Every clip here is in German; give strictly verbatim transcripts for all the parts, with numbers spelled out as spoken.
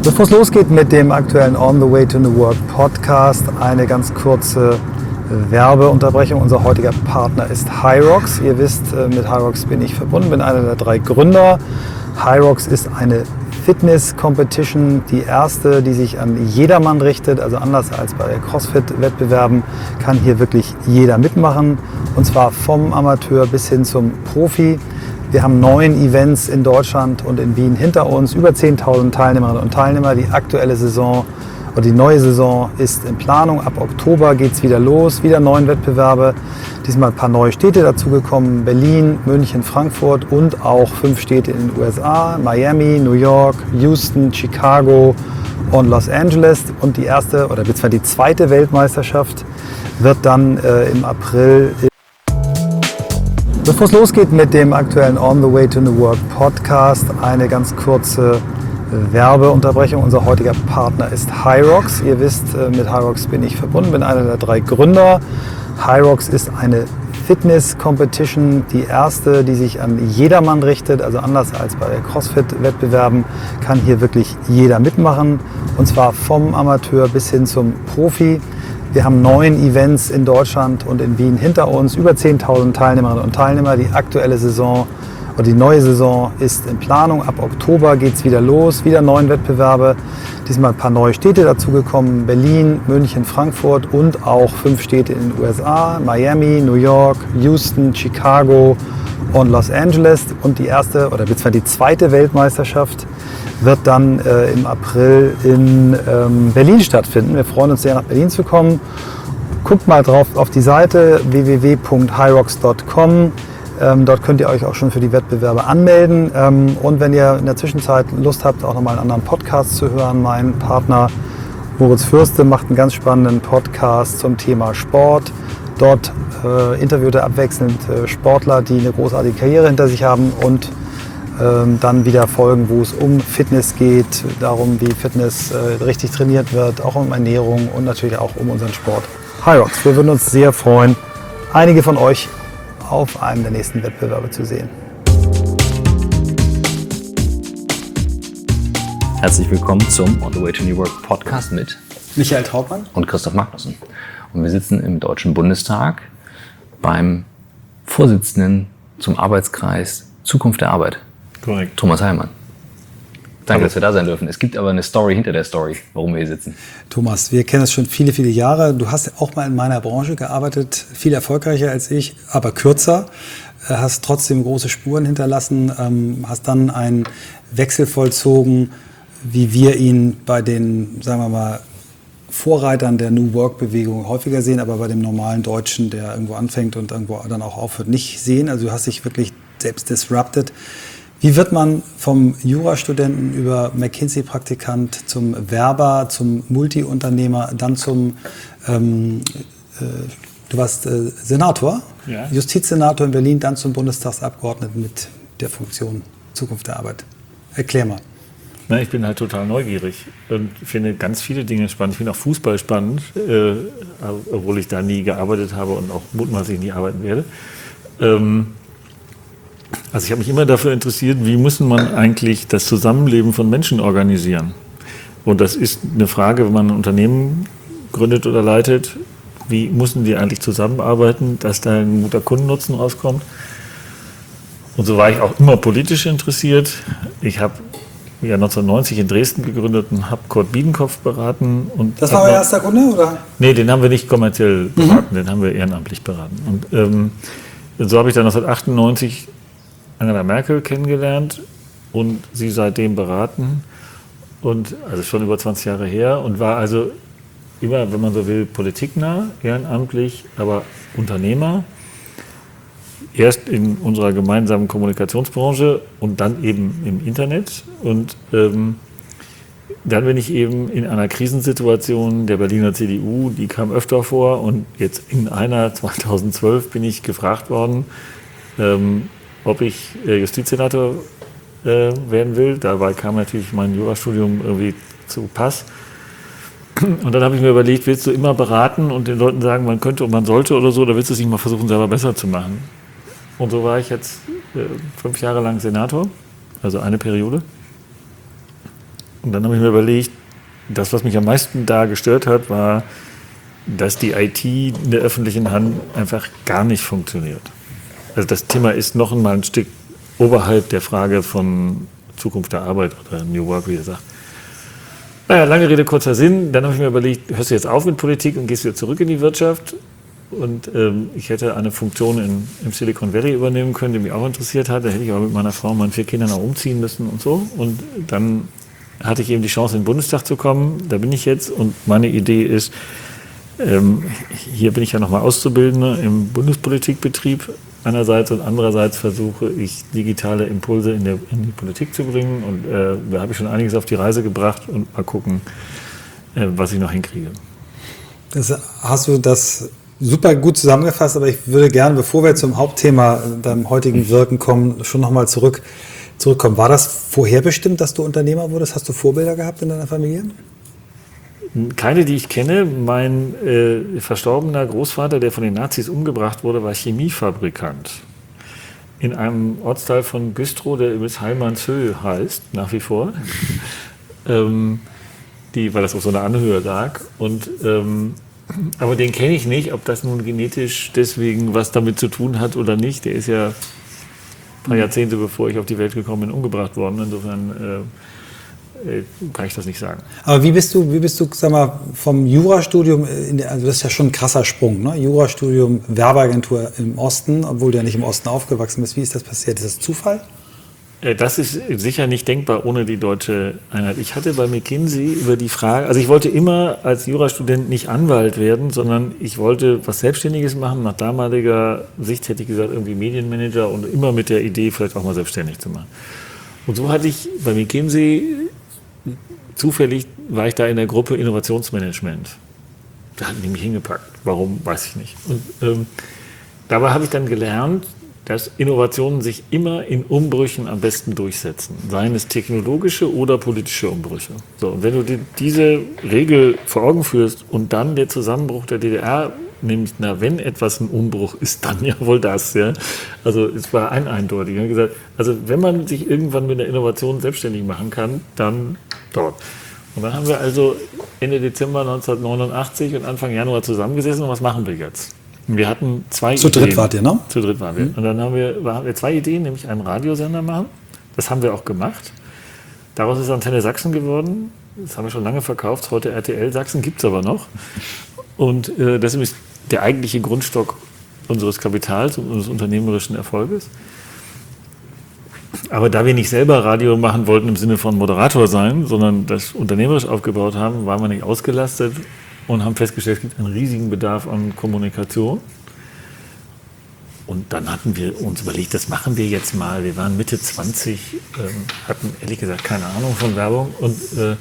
Bevor es losgeht mit dem aktuellen On the Way to New Work Podcast, eine ganz kurze Werbeunterbrechung. Unser heutiger Partner ist HYROX. Ihr wisst, mit HYROX bin ich verbunden, bin einer der drei Gründer. HYROX ist eine Fitness-Competition, die erste, die sich an jedermann richtet. Also anders als bei CrossFit-Wettbewerben kann hier wirklich jeder mitmachen. Und zwar vom Amateur bis hin zum Profi. Wir haben neun Events in Deutschland und in Wien hinter uns, über zehntausend Teilnehmerinnen und Teilnehmer. Die aktuelle Saison oder die neue Saison ist in Planung. Ab Oktober geht es wieder los, wieder neun Wettbewerbe. Diesmal ein paar neue Städte dazugekommen: Berlin, München, Frankfurt und auch fünf Städte in den U S A: Miami, New York, Houston, Chicago und Los Angeles. Und die erste oder beziehungsweise die zweite Weltmeisterschaft wird dann äh, im April. Bevor es losgeht mit dem aktuellen On the Way to New Work Podcast, eine ganz kurze Werbeunterbrechung. Unser heutiger Partner ist HYROX. Ihr wisst, mit HYROX bin ich verbunden, bin einer der drei Gründer. HYROX ist eine Fitness-Competition, die erste, die sich an jedermann richtet. Also anders als bei CrossFit-Wettbewerben kann hier wirklich jeder mitmachen. Und zwar vom Amateur bis hin zum Profi. Wir haben neun Events in Deutschland und in Wien hinter uns, über zehntausend Teilnehmerinnen und Teilnehmer. Die aktuelle Saison oder die neue Saison ist in Planung. Ab Oktober geht es wieder los, wieder neun Wettbewerbe. Diesmal ein paar neue Städte dazugekommen: Berlin, München, Frankfurt und auch fünf Städte in den U S A: Miami, New York, Houston, Chicago und Los Angeles. Und die erste oder beziehungsweise die zweite Weltmeisterschaft wird dann äh, im April in ähm, Berlin stattfinden. Wir freuen uns sehr, nach Berlin zu kommen. Guckt mal drauf auf die Seite w w w punkt hyrox punkt com. Ähm, dort könnt ihr euch auch schon für die Wettbewerbe anmelden. Ähm, und wenn ihr in der Zwischenzeit Lust habt, auch nochmal einen anderen Podcast zu hören, mein Partner Moritz Fürste macht einen ganz spannenden Podcast zum Thema Sport. Dort äh, interviewt er abwechselnd äh, Sportler, die eine großartige Karriere hinter sich haben, und ähm, dann wieder Folgen, wo es um Fitness geht, darum, wie Fitness äh, richtig trainiert wird, auch um Ernährung und natürlich auch um unseren Sport. HYROX, wir würden uns sehr freuen, einige von euch auf einem der nächsten Wettbewerbe zu sehen. Herzlich willkommen zum On the Way to New Work Podcast mit Michael Trautmann und Christoph Magnussen. Und wir sitzen im Deutschen Bundestag beim Vorsitzenden zum Arbeitskreis Zukunft der Arbeit, Korrekt. Thomas Heilmann. Danke, dass wir da sein dürfen. Es gibt aber eine Story hinter der Story, warum wir hier sitzen. Thomas, wir kennen es schon viele, viele Jahre. Du hast auch mal in meiner Branche gearbeitet, viel erfolgreicher als ich, aber kürzer. Hast trotzdem große Spuren hinterlassen, hast dann einen Wechsel vollzogen, wie wir ihn bei den, sagen wir mal, Vorreitern der New Work-Bewegung häufiger sehen, aber bei dem normalen Deutschen, der irgendwo anfängt und irgendwo dann auch aufhört, nicht sehen. Also du hast dich wirklich selbst disrupted. Wie wird man vom Jurastudenten über McKinsey-Praktikant zum Werber, zum Multiunternehmer, dann zum, ähm, äh, du warst äh, Senator, ja. Justizsenator in Berlin, dann zum Bundestagsabgeordneten mit der Funktion Zukunft der Arbeit? Erklär mal. Na, ich bin halt total neugierig und finde ganz viele Dinge spannend. Ich finde auch Fußball spannend, äh, obwohl ich da nie gearbeitet habe und auch mutmaßlich nie arbeiten werde. Ähm, Also ich habe mich immer dafür interessiert, wie muss man eigentlich das Zusammenleben von Menschen organisieren? Und das ist eine Frage, wenn man ein Unternehmen gründet oder leitet, wie müssen die eigentlich zusammenarbeiten, dass da ein guter Kundennutzen rauskommt? Und so war ich auch immer politisch interessiert. Ich habe ja neunzehnhundertneunzig in Dresden gegründet und habe Kurt Biedenkopf beraten. Und das war euer erster Kunde, oder? Nee, den haben wir nicht kommerziell beraten, mhm. den haben wir ehrenamtlich beraten. Und ähm, so habe ich dann neunzehnhundertachtundneunzig Angela Merkel kennengelernt und sie seitdem beraten, und also schon über zwanzig Jahre her, und war also immer, wenn man so will, politiknah, ehrenamtlich, aber Unternehmer. Erst in unserer gemeinsamen Kommunikationsbranche und dann eben im Internet. Und ähm, dann bin ich eben in einer Krisensituation der Berliner C D U, die kam öfter vor, und jetzt in einer zweitausendzwölf bin ich gefragt worden, ähm, ob ich äh, Justizsenator äh, werden will. Dabei kam natürlich mein Jurastudium irgendwie zu Pass. Und dann habe ich mir überlegt, willst du immer beraten und den Leuten sagen, man könnte und man sollte oder so, oder willst du es nicht mal versuchen, selber besser zu machen? Und so war ich jetzt äh, fünf Jahre lang Senator, also eine Periode. Und dann habe ich mir überlegt, das, was mich am meisten da gestört hat, war, dass die I T in der öffentlichen Hand einfach gar nicht funktioniert. Also das Thema ist noch einmal ein Stück oberhalb der Frage von Zukunft der Arbeit oder New Work, wie ihr sagt. Naja, lange Rede, kurzer Sinn. Dann habe ich mir überlegt, hörst du jetzt auf mit Politik und gehst wieder zurück in die Wirtschaft? Und ähm, ich hätte eine Funktion in, im Silicon Valley übernehmen können, die mich auch interessiert hat. Da hätte ich aber mit meiner Frau und meinen vier Kindern auch umziehen müssen und so. Und dann hatte ich eben die Chance, in den Bundestag zu kommen. Da bin ich jetzt. Und meine Idee ist, ähm, hier bin ich ja nochmal Auszubildender im Bundespolitikbetrieb einerseits und andererseits versuche ich, digitale Impulse in, der, in die Politik zu bringen. Und äh, da habe ich schon einiges auf die Reise gebracht und mal gucken, äh, was ich noch hinkriege. Das, hast du das super gut zusammengefasst, aber ich würde gerne, bevor wir zum Hauptthema deinem heutigen Wirken kommen, schon nochmal zurück, zurückkommen. War das vorherbestimmt, dass du Unternehmer wurdest? Hast du Vorbilder gehabt in deiner Familie? Keine, die ich kenne. Mein äh, verstorbener Großvater, der von den Nazis umgebracht wurde, war Chemiefabrikant. In einem Ortsteil von Güstrow, der übrigens Heilmannshöhe heißt, nach wie vor. ähm, die, weil das auf so einer Anhöhe lag. Und, ähm, aber den kenne ich nicht, ob das nun genetisch deswegen was damit zu tun hat oder nicht. Der ist ja ein paar Jahrzehnte, bevor ich auf die Welt gekommen bin, umgebracht worden. Insofern äh, kann ich das nicht sagen. Aber wie bist du, wie bist du, sag mal, vom Jurastudium, in der, also das ist ja schon ein krasser Sprung, ne? Jurastudium, Werbeagentur im Osten, obwohl du ja nicht im Osten aufgewachsen bist. Wie ist das passiert? Ist das Zufall? Das ist sicher nicht denkbar ohne die deutsche Einheit. Ich hatte bei McKinsey über die Frage, also ich wollte immer als Jurastudent nicht Anwalt werden, sondern ich wollte was Selbstständiges machen. Nach damaliger Sicht hätte ich gesagt, irgendwie Medienmanager und immer mit der Idee, vielleicht auch mal selbstständig zu machen. Und so hatte ich bei McKinsey, zufällig war ich da in der Gruppe Innovationsmanagement. Da hatten die mich hingepackt. Warum, weiß ich nicht. Und ähm, dabei habe ich dann gelernt, dass Innovationen sich immer in Umbrüchen am besten durchsetzen. Seien es technologische oder politische Umbrüche. So, und wenn du dir diese Regel vor Augen führst und dann der Zusammenbruch der D D R nimmst, na, wenn etwas ein Umbruch ist, dann ja wohl das. Ja? Also es war ein eindeutig. Ich habe gesagt, also wenn man sich irgendwann mit der Innovation selbstständig machen kann, dann dort. Und dann haben wir also Ende Dezember neunzehnhundertneunundachtzig und Anfang Januar zusammengesessen und was machen wir jetzt? Wir hatten zwei Zu Ideen. dritt wart ihr, ne? Zu dritt waren wir. Mhm. Und dann haben wir, haben wir zwei Ideen, nämlich einen Radiosender machen. Das haben wir auch gemacht. Daraus ist Antenne Sachsen geworden. Das haben wir schon lange verkauft. Heute R T L Sachsen, gibt es aber noch. Und äh, das ist der eigentliche Grundstock unseres Kapitals und unseres unternehmerischen Erfolges. Aber da wir nicht selber Radio machen wollten im Sinne von Moderator sein, sondern das unternehmerisch aufgebaut haben, waren wir nicht ausgelastet und haben festgestellt, es gibt einen riesigen Bedarf an Kommunikation. Und dann hatten wir uns überlegt, das machen wir jetzt mal. Wir waren Mitte zwanzig, ähm, hatten ehrlich gesagt keine Ahnung von Werbung. Und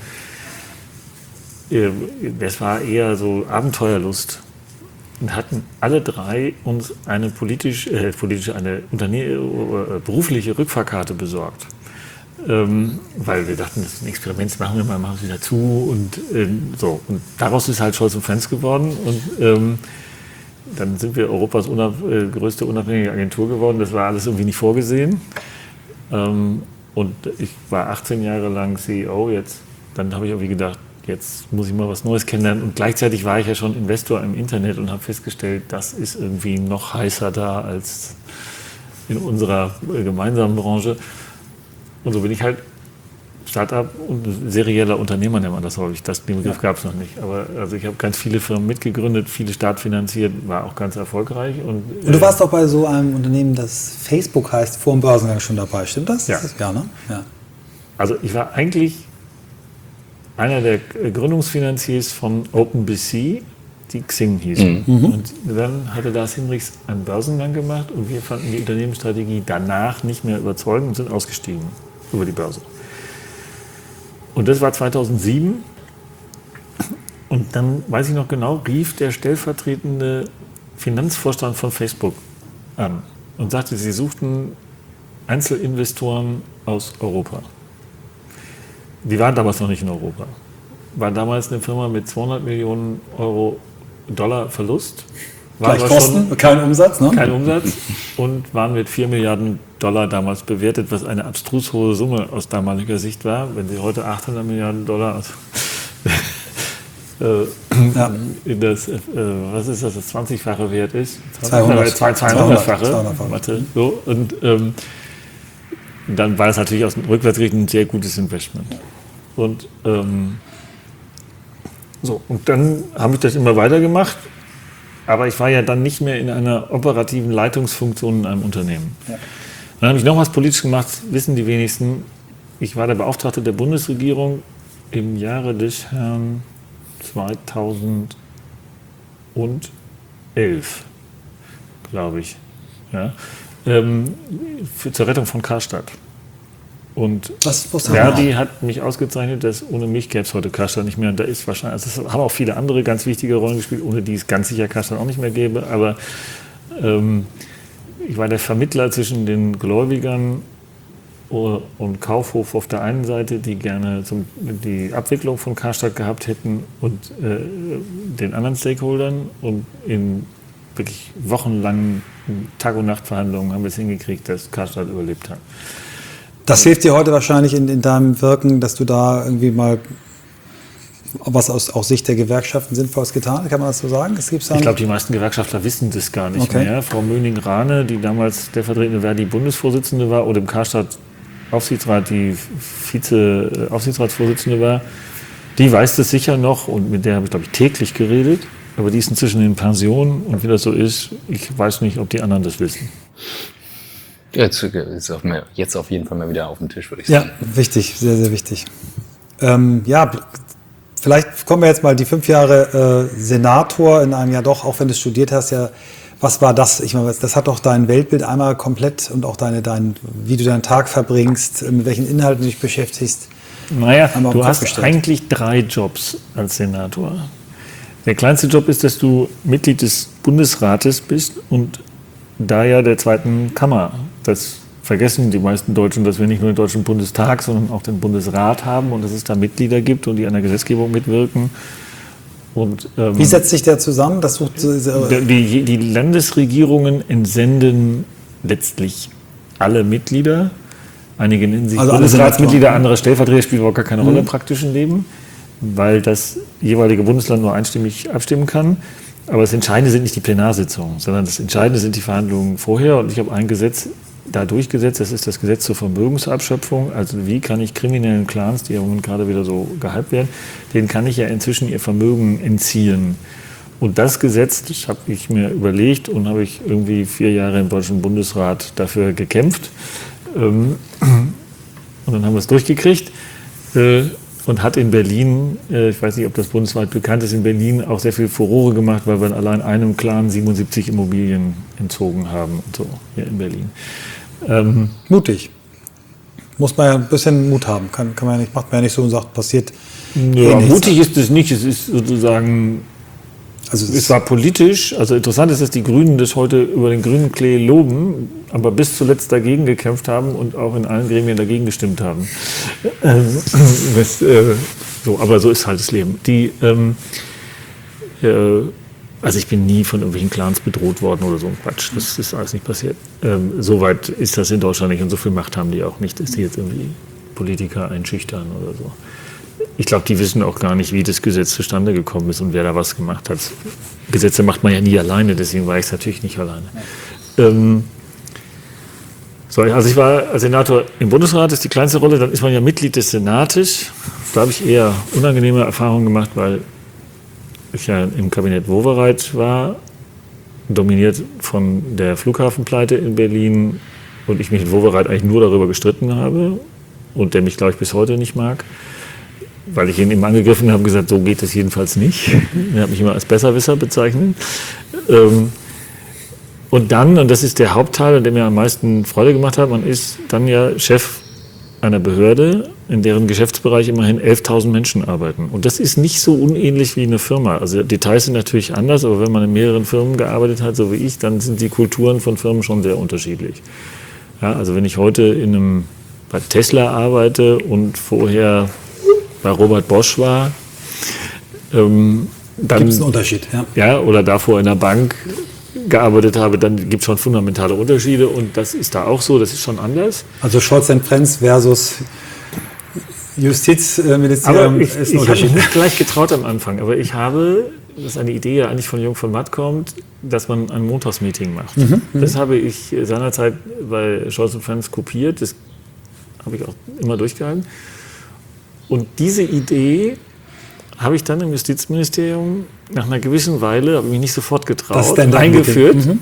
äh, das war eher so Abenteuerlust. Und hatten alle drei uns eine politisch, äh, politische, eine Unterne- äh, berufliche Rückfahrkarte besorgt. Ähm, weil wir dachten, das ist ein Experiment, das machen wir mal, machen wir wieder zu und äh, so. Und daraus ist halt Scholz und Friends geworden und ähm, dann sind wir Europas unab- äh, größte unabhängige Agentur geworden. Das war alles irgendwie nicht vorgesehen. Ähm, und ich war achtzehn Jahre lang C E O jetzt. Dann habe ich irgendwie gedacht, jetzt muss ich mal was Neues kennenlernen. Und gleichzeitig war ich ja schon Investor im Internet und habe festgestellt, das ist irgendwie noch heißer da als in unserer äh, gemeinsamen Branche. Und so bin ich halt Start-up und serieller Unternehmer, nennt man das häufig. Das, den Begriff ja. gab es noch nicht. Aber also ich habe ganz viele Firmen mitgegründet, viele startfinanziert, war auch ganz erfolgreich. Und, und du warst auch bei so einem Unternehmen, das Facebook heißt, vor dem Börsengang schon dabei. Stimmt das? Ja. Ja, ne? Ja. Also ich war eigentlich einer der Gründungsfinanziers von OpenBC, die Xing hießen. Mhm. Und dann hatte Lars Hinrichs einen Börsengang gemacht und wir fanden die Unternehmensstrategie danach nicht mehr überzeugend und sind ausgestiegen über die Börse. Und das war zweitausendsieben. Und dann, weiß ich noch genau, rief der stellvertretende Finanzvorstand von Facebook an und sagte, sie suchten Einzelinvestoren aus Europa. Die waren damals noch nicht in Europa. War damals eine Firma mit zweihundert Millionen Euro Dollar Verlust. War Gleich Kosten, kein Umsatz, ne? Kein Umsatz und waren mit vier Milliarden Dollar damals bewertet, was eine abstrus hohe Summe aus damaliger Sicht war. Wenn sie heute achthundert Milliarden Dollar also äh, ja. in das, äh, was ist das, das zwanzigfache Wert ist? zweihundertfache. So, und ähm, dann war es natürlich aus dem Rückwärtsrichten ein sehr gutes Investment. Und, ähm, so, und dann habe ich das immer weitergemacht. Aber ich war ja dann nicht mehr in einer operativen Leitungsfunktion in einem Unternehmen. Ja. Dann habe ich noch was politisch gemacht, wissen die wenigsten. Ich war der Beauftragte der Bundesregierung im Jahre des Herrn zweitausendelf, glaube ich, ja, ähm, für, zur Rettung von Karstadt. Und Verdi hat mich ausgezeichnet, dass ohne mich gäbe es heute Karstadt nicht mehr. Und da ist wahrscheinlich, also es haben auch viele andere ganz wichtige Rollen gespielt, ohne die es ganz sicher Karstadt auch nicht mehr gäbe. Aber ähm, ich war der Vermittler zwischen den Gläubigern und Kaufhof auf der einen Seite, die gerne zum, die Abwicklung von Karstadt gehabt hätten, und äh, den anderen Stakeholdern. Und in wirklich wochenlangen Tag- und Nachtverhandlungen haben wir es hingekriegt, dass Karstadt überlebt hat. Das hilft dir heute wahrscheinlich in, in deinem Wirken, dass du da irgendwie mal was aus, aus Sicht der Gewerkschaften Sinnvolles getan hast, kann man das so sagen? Es gibt's ich glaube, die meisten Gewerkschaftler wissen das gar nicht okay. mehr. Frau Möning-Rahne, die damals stellvertretende Verdi-Bundesvorsitzende war oder im Karstadt-Aufsichtsrat die Vize-Aufsichtsratsvorsitzende war, die weiß das sicher noch und mit der habe ich, glaube ich, täglich geredet. Aber die ist inzwischen in Pension und wie das so ist, ich weiß nicht, ob die anderen das wissen. Jetzt ist auf, jetzt auf jeden Fall mal wieder auf dem Tisch, würde ich sagen. Ja, wichtig, sehr, sehr wichtig. Ähm, ja, vielleicht kommen wir jetzt mal die fünf Jahre äh, Senator in einem Jahr doch, auch wenn du studiert hast, ja, was war das? Ich meine, das hat doch dein Weltbild einmal komplett und auch deine, dein, wie du deinen Tag verbringst, mit welchen Inhalten du dich beschäftigst. Naja, du hast gestellt. Eigentlich drei Jobs als Senator. Der kleinste Job ist, dass du Mitglied des Bundesrates bist und da ja der zweiten Kammer. Das vergessen die meisten Deutschen, dass wir nicht nur den Deutschen Bundestag, sondern auch den Bundesrat haben und dass es da Mitglieder gibt und die an der Gesetzgebung mitwirken. Und, ähm, wie setzt sich der zusammen? Das sucht, die, die Landesregierungen entsenden letztlich alle Mitglieder. Einige nennen sich also Bundesratsmitglieder, andere Stellvertreter, spielt überhaupt gar keine Rolle im praktischen Leben, weil das jeweilige Bundesland nur einstimmig abstimmen kann. Aber das Entscheidende sind nicht die Plenarsitzungen, sondern das Entscheidende sind die Verhandlungen vorher. Und ich habe ein Gesetz da durchgesetzt, das ist das Gesetz zur Vermögensabschöpfung. Also wie kann ich kriminellen Clans, die ja im Moment gerade wieder so gehypt werden, denen kann ich ja inzwischen ihr Vermögen entziehen. Und das Gesetz, das habe ich mir überlegt und habe ich irgendwie vier Jahre im Deutschen Bundesrat dafür gekämpft. Und dann haben wir es durchgekriegt. Und hat in Berlin, ich weiß nicht, ob das bundesweit bekannt ist, in Berlin auch sehr viel Furore gemacht, weil wir allein einem Clan siebenundsiebzig Immobilien entzogen haben und so hier in Berlin. Ähm, Mutig. Muss man ja ein bisschen Mut haben. Kann, kann man ja nicht, macht man ja nicht so und sagt, passiert. Ja, eh mutig ist es nicht. Es ist sozusagen. Also es, es war politisch. Also interessant ist, dass die Grünen das heute über den grünen Klee loben, aber bis zuletzt dagegen gekämpft haben und auch in allen Gremien dagegen gestimmt haben. Ähm, das, äh, so, aber so ist halt das Leben. Die, ähm, äh, also ich bin nie von irgendwelchen Clans bedroht worden oder so ein Quatsch. Das ist alles nicht passiert. Ähm, Soweit ist das in Deutschland nicht und so viel Macht haben die auch nicht, dass die jetzt irgendwie Politiker einschüchtern oder so. Ich glaube, die wissen auch gar nicht, wie das Gesetz zustande gekommen ist und wer da was gemacht hat. Gesetze macht man ja nie alleine, deswegen war ich es natürlich nicht alleine. Ähm, so, also ich war als Senator im Bundesrat, das ist die kleinste Rolle, dann ist man ja Mitglied des Senates. Da habe ich eher unangenehme Erfahrungen gemacht, weil ich ja im Kabinett Wowereit war, dominiert von der Flughafenpleite in Berlin und ich mich mit Wowereit eigentlich nur darüber gestritten habe und der mich, glaube ich, bis heute nicht mag. Weil ich ihn ihm angegriffen habe und gesagt, so geht es jedenfalls nicht. Er hat mich immer als Besserwisser bezeichnet. Und dann, und das ist der Hauptteil, der mir am meisten Freude gemacht hat, man ist dann ja Chef einer Behörde, in deren Geschäftsbereich immerhin elftausend Menschen arbeiten. Und das ist nicht so unähnlich wie eine Firma. Also Details sind natürlich anders, aber wenn man in mehreren Firmen gearbeitet hat, so wie ich, dann sind die Kulturen von Firmen schon sehr unterschiedlich. Ja, also wenn ich heute in einem, bei Tesla arbeite und vorher bei Robert Bosch war, ähm, dann gibt es einen Unterschied. Ja. Ja, oder davor in der Bank, gearbeitet habe, dann gibt es schon fundamentale Unterschiede und das ist da auch so, das ist schon anders. Also Scholz and Friends versus Justizministerium ich, ist ein ich Unterschied. Ich habe mich nicht gleich getraut am Anfang, aber ich habe, das ist eine Idee, die eigentlich von Jung von Matt kommt, dass man ein Montagsmeeting macht. Mhm, das habe ich seinerzeit bei Scholz and Friends kopiert, das habe ich auch immer durchgehalten. Und diese Idee habe ich dann im Justizministerium nach einer gewissen Weile, habe ich mich nicht sofort getraut, eingeführt mhm.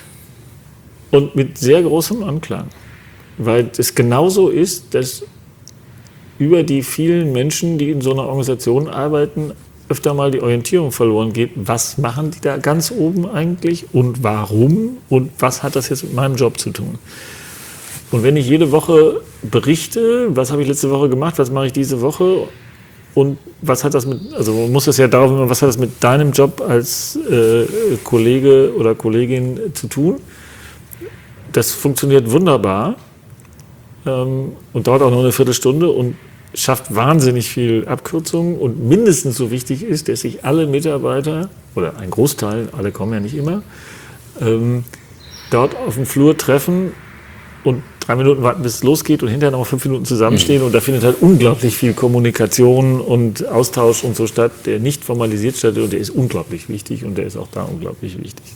und mit sehr großem Anklang. Weil es genauso ist, dass über die vielen Menschen, die in so einer Organisation arbeiten, öfter mal die Orientierung verloren geht. Was machen die da ganz oben eigentlich und warum und was hat das jetzt mit meinem Job zu tun? Und wenn ich jede Woche berichte, was habe ich letzte Woche gemacht, was mache ich diese Woche und was hat das mit, also man muss das ja darauf immer, was hat das mit deinem Job als äh, Kollege oder Kollegin zu tun? Das funktioniert wunderbar ähm, und dauert auch nur eine Viertelstunde und schafft wahnsinnig viel Abkürzungen und mindestens so wichtig ist, dass sich alle Mitarbeiter, oder ein Großteil, alle kommen ja nicht immer, ähm, dort auf dem Flur treffen und drei Minuten warten, bis es losgeht und hinterher noch fünf Minuten zusammenstehen. Und da findet halt unglaublich viel Kommunikation und Austausch und so statt, der nicht formalisiert statt und der ist unglaublich wichtig und der ist auch da unglaublich wichtig.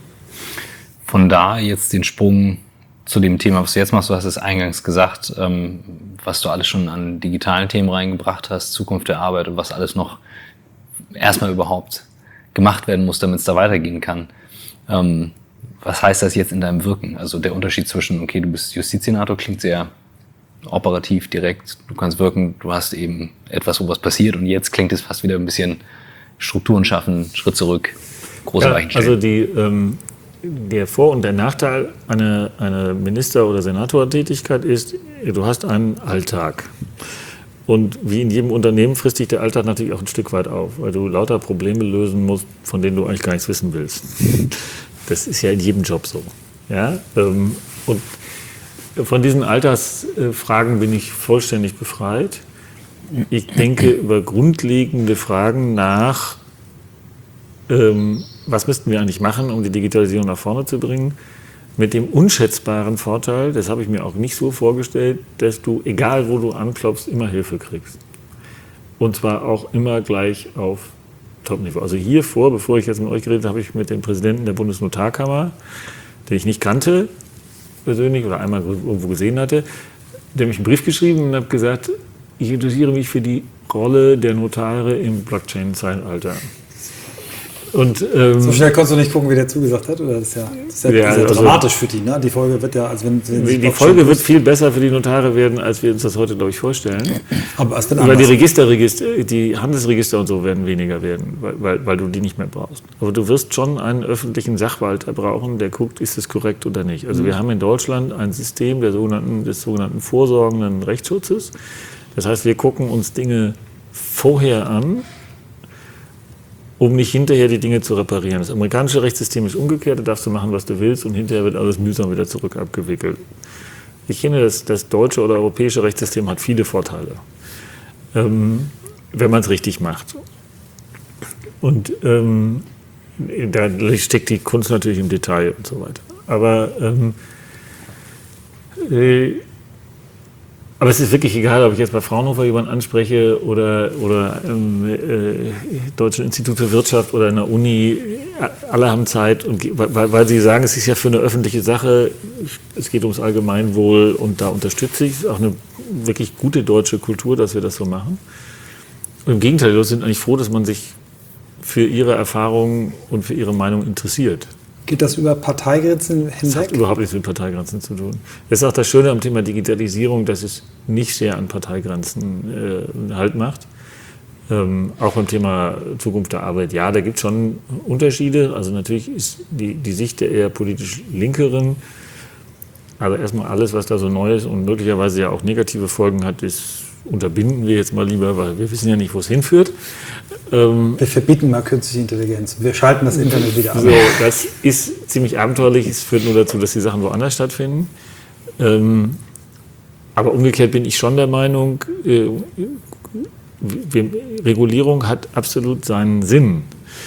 Von da jetzt den Sprung zu dem Thema, was du jetzt machst. Du hast es eingangs gesagt, ähm, was du alles schon an digitalen Themen reingebracht hast, Zukunft der Arbeit und was alles noch erstmal überhaupt gemacht werden muss, damit es da weitergehen kann. Ähm, was heißt das jetzt in deinem Wirken? Also der Unterschied zwischen, okay, du bist Justizsenator, klingt sehr operativ, direkt, du kannst wirken, du hast eben etwas, wo was passiert und jetzt klingt es fast wieder ein bisschen Strukturen schaffen, Schritt zurück, große ja, Weichen stellen. Also die, ähm, der Vor- und der Nachteil einer eine Minister- oder Senatortätigkeit ist, du hast einen Alltag. Und wie in jedem Unternehmen frisst dich der Alltag natürlich auch ein Stück weit auf, weil du lauter Probleme lösen musst, von denen du eigentlich gar nichts wissen willst. Das ist ja in jedem Job so. Ja? Und von diesen Alltagsfragen bin ich vollständig befreit. Ich denke über grundlegende Fragen nach, was müssten wir eigentlich machen, um die Digitalisierung nach vorne zu bringen, mit dem unschätzbaren Vorteil, das habe ich mir auch nicht so vorgestellt, dass du, egal wo du anklopfst, immer Hilfe kriegst. Und zwar auch immer gleich auf Top-Niveau. Also hier vor, bevor ich jetzt mit euch geredet habe, habe ich mit dem Präsidenten der Bundesnotarkammer, den ich nicht kannte persönlich oder einmal irgendwo gesehen hatte, dem ich einen Brief geschrieben und habe gesagt, ich interessiere mich für die Rolle der Notare im Blockchain-Zeitalter. Und, ähm, so schnell konntest du nicht gucken, wie der zugesagt hat? Oder das ist ja, das ist ja, ja sehr also, dramatisch für die. Ne? Die Folge wird ja, also wenn, wenn die, die Folge wird viel besser für die Notare werden, als wir uns das heute, glaube ich, vorstellen. Aber es wird Weil die Register, Register, die Handelsregister und so werden weniger werden, weil, weil, weil du die nicht mehr brauchst. Aber du wirst schon einen öffentlichen Sachwalter brauchen, der guckt, ist es korrekt oder nicht. Also mhm. wir haben in Deutschland ein System der sogenannten, des sogenannten vorsorgenden Rechtsschutzes. Das heißt, wir gucken uns Dinge vorher an, um nicht hinterher die Dinge zu reparieren. Das amerikanische Rechtssystem ist umgekehrt, da darfst du machen, was du willst und hinterher wird alles mühsam wieder zurück abgewickelt. Ich finde, das, das deutsche oder europäische Rechtssystem hat viele Vorteile, ähm, wenn man es richtig macht. Und ähm, da steckt die Kunst natürlich im Detail und so weiter. Aber ähm, äh, Aber es ist wirklich egal, ob ich jetzt bei Fraunhofer jemanden anspreche oder, oder im äh, Deutschen Institut für Wirtschaft oder in der Uni. Alle haben Zeit, und, weil, weil sie sagen, es ist ja für eine öffentliche Sache, es geht ums Allgemeinwohl und da unterstütze ich. Es ist auch eine wirklich gute deutsche Kultur, dass wir das so machen. Und im Gegenteil, die Leute sind eigentlich froh, dass man sich für ihre Erfahrungen und für ihre Meinung interessiert. Geht das über Parteigrenzen hinweg? Das hat überhaupt nichts mit Parteigrenzen zu tun. Das ist auch das Schöne am Thema Digitalisierung, dass es nicht sehr an Parteigrenzen äh, Halt macht. Ähm, auch beim Thema Zukunft der Arbeit. Ja, da gibt es schon Unterschiede. Also natürlich ist die, die Sicht der eher politisch Linkeren, aber erstmal alles, was da so neu ist und möglicherweise ja auch negative Folgen hat, ist, unterbinden wir jetzt mal lieber, weil wir wissen ja nicht, wo es hinführt. Ähm, wir verbieten mal künstliche Intelligenz. Wir schalten das Internet wieder an. So, das ist ziemlich abenteuerlich. Es führt nur dazu, dass die Sachen woanders stattfinden. Ähm, aber umgekehrt bin ich schon der Meinung, äh, wir, Regulierung hat absolut seinen Sinn.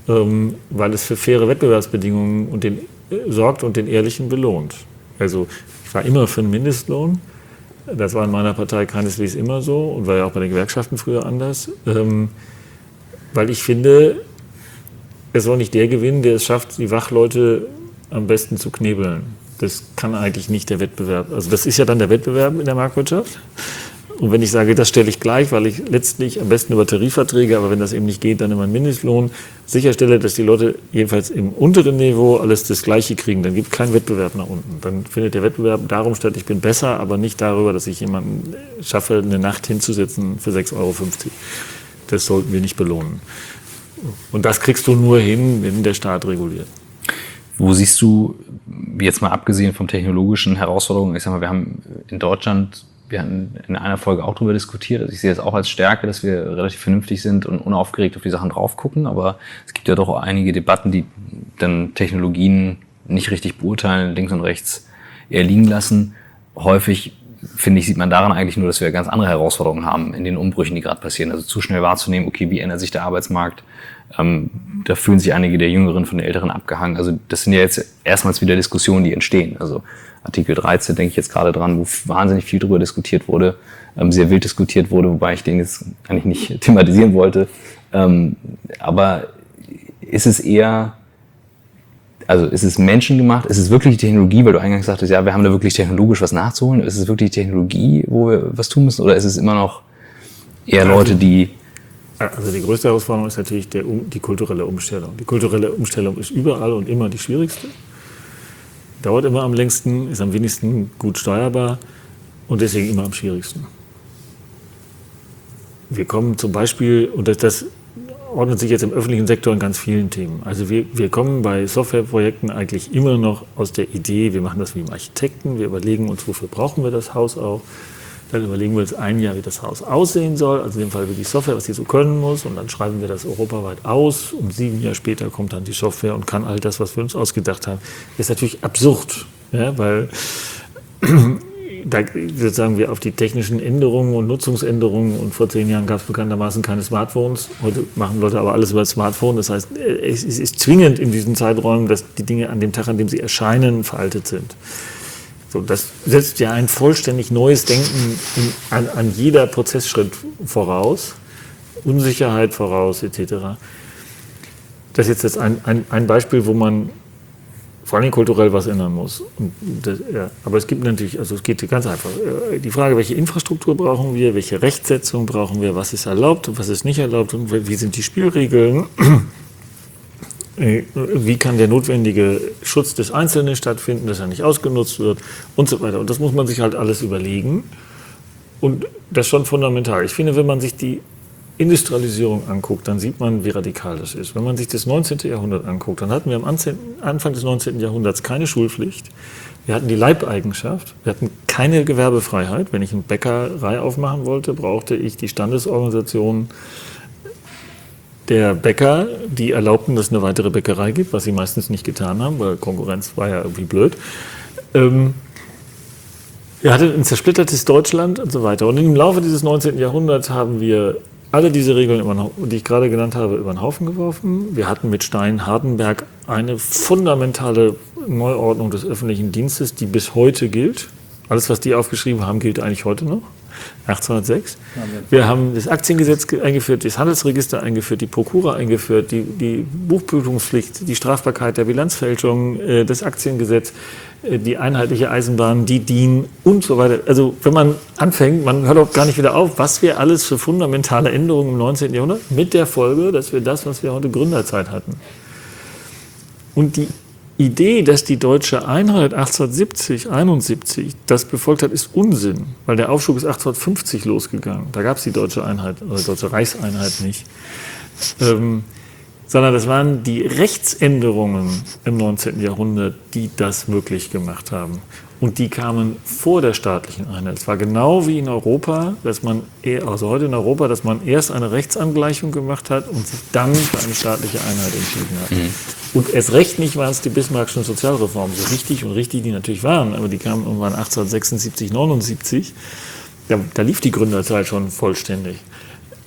ähm, weil es für faire Wettbewerbsbedingungen und den, äh, sorgt und den Ehrlichen belohnt. Also ich war immer für einen Mindestlohn. Das war in meiner Partei keineswegs immer so und war ja auch bei den Gewerkschaften früher anders. Ähm, weil ich finde, es soll nicht der gewinnen, der es schafft, die Wachleute am besten zu knebeln. Das kann eigentlich nicht der Wettbewerb. Also das ist ja dann der Wettbewerb in der Marktwirtschaft. Und wenn ich sage, das stelle ich gleich, weil ich letztlich am besten über Tarifverträge, aber wenn das eben nicht geht, dann immer einen Mindestlohn, sicherstelle, dass die Leute jedenfalls im unteren Niveau alles das Gleiche kriegen, dann gibt es keinen Wettbewerb nach unten. Dann findet der Wettbewerb darum statt, ich bin besser, aber nicht darüber, dass ich jemanden schaffe, eine Nacht hinzusetzen für sechs Euro fünfzig. Das sollten wir nicht belohnen. Und das kriegst du nur hin, wenn der Staat reguliert. Wo siehst du, jetzt mal abgesehen von technologischen Herausforderungen, ich sag mal, wir haben in Deutschland, wir hatten in einer Folge auch darüber diskutiert, also ich sehe das auch als Stärke, dass wir relativ vernünftig sind und unaufgeregt auf die Sachen drauf gucken, aber es gibt ja doch auch einige Debatten, die dann Technologien nicht richtig beurteilen, links und rechts eher liegen lassen. Häufig, finde ich, sieht man daran eigentlich nur, dass wir ganz andere Herausforderungen haben in den Umbrüchen, die gerade passieren. Also zu schnell wahrzunehmen, okay, wie ändert sich der Arbeitsmarkt? Ähm, da fühlen sich einige der Jüngeren von den Älteren abgehangen. Also das sind ja jetzt erstmals wieder Diskussionen, die entstehen. Also Artikel dreizehn denke ich jetzt gerade dran, wo wahnsinnig viel drüber diskutiert wurde, ähm, sehr wild diskutiert wurde, wobei ich den jetzt eigentlich nicht thematisieren wollte. Ähm, aber ist es eher, also ist es menschengemacht, ist es wirklich die Technologie, weil du eingangs sagtest, ja, wir haben da wirklich technologisch was nachzuholen, ist es wirklich die Technologie, wo wir was tun müssen, oder ist es immer noch eher Leute, die... Also die größte Herausforderung ist natürlich der, die kulturelle Umstellung. Die kulturelle Umstellung ist überall und immer die schwierigste. Dauert immer am längsten, ist am wenigsten gut steuerbar und deswegen immer am schwierigsten. Wir kommen zum Beispiel, und das, das ordnet sich jetzt im öffentlichen Sektor in ganz vielen Themen. Also wir, wir kommen bei Softwareprojekten eigentlich immer noch aus der Idee, wir machen das wie im Architekten, wir überlegen uns, wofür brauchen wir das Haus auch. Dann überlegen wir uns ein Jahr, wie das Haus aussehen soll, also in dem Fall wie die Software, was sie so können muss, und dann schreiben wir das europaweit aus. Und sieben Jahre später kommt dann die Software und kann all das, was wir uns ausgedacht haben. Das ist natürlich absurd, ja, weil da sagen wir auf die technischen Änderungen und Nutzungsänderungen, und vor zehn Jahren gab es bekanntermaßen keine Smartphones, heute machen Leute aber alles über das Smartphone. Das heißt, es ist zwingend in diesen Zeiträumen, dass die Dinge an dem Tag, an dem sie erscheinen, veraltet sind. So, das setzt ja ein vollständig neues Denken in, an, an jeder Prozessschritt voraus, Unsicherheit voraus, et cetera. Das ist jetzt ein, ein, ein Beispiel, wo man vor allem kulturell was ändern muss. Und das, ja, aber es gibt natürlich, also es geht ganz einfach. Die Frage, welche Infrastruktur brauchen wir, welche Rechtsetzung brauchen wir, was ist erlaubt und was ist nicht erlaubt und wie sind die Spielregeln. Wie kann der notwendige Schutz des Einzelnen stattfinden, dass er nicht ausgenutzt wird und so weiter. Und das muss man sich halt alles überlegen. Und das ist schon fundamental. Ich finde, wenn man sich die Industrialisierung anguckt, dann sieht man, wie radikal das ist. Wenn man sich das neunzehnten. Jahrhundert anguckt, dann hatten wir am Anfang des neunzehnten. Jahrhunderts keine Schulpflicht. Wir hatten die Leibeigenschaft. Wir hatten keine Gewerbefreiheit. Wenn ich eine Bäckerei aufmachen wollte, brauchte ich die Standesorganisation der Bäcker, die erlaubten, dass es eine weitere Bäckerei gibt, was sie meistens nicht getan haben, weil Konkurrenz war ja irgendwie blöd. Ähm, wir hatten ein zersplittertes Deutschland und so weiter. Und im Laufe dieses neunzehnten. Jahrhunderts haben wir alle diese Regeln, über, die ich gerade genannt habe, über den Haufen geworfen. Wir hatten mit Stein-Hardenberg eine fundamentale Neuordnung des öffentlichen Dienstes, die bis heute gilt. Alles, was die aufgeschrieben haben, gilt eigentlich heute noch. achtzehnhundertsechs. Wir haben das Aktiengesetz eingeführt, das Handelsregister eingeführt, die Prokura eingeführt, die, die Buchprüfungspflicht, die Strafbarkeit der Bilanzfälschung, äh, das Aktiengesetz, äh, die einheitliche Eisenbahn, die D I N und so weiter. Also wenn man anfängt, man hört auch gar nicht wieder auf, was wir alles für fundamentale Änderungen im neunzehnten. Jahrhundert, mit der Folge, dass wir das, was wir heute Gründerzeit hatten. Und die Idee, dass die deutsche Einheit achtzehnhundertsiebzig, einundsiebzig das befolgt hat, ist Unsinn, weil der Aufschub ist achtzehnhundertfünfzig losgegangen. Da gab es die deutsche Einheit, oder deutsche Reichseinheit nicht. Ähm, sondern das waren die Rechtsänderungen im neunzehnten. Jahrhundert, die das möglich gemacht haben. Und die kamen vor der staatlichen Einheit. Es war genau wie in Europa, dass man, also heute in Europa, dass man erst eine Rechtsangleichung gemacht hat und sich dann für eine staatliche Einheit entschieden hat. Mhm. Und erst recht nicht waren es die Bismarckschen Sozialreformen, so richtig und richtig die natürlich waren, aber die kamen irgendwann achtzehnhundertsechsundsiebzig, neunundsiebzig. Da, da lief die Gründerzeit schon vollständig.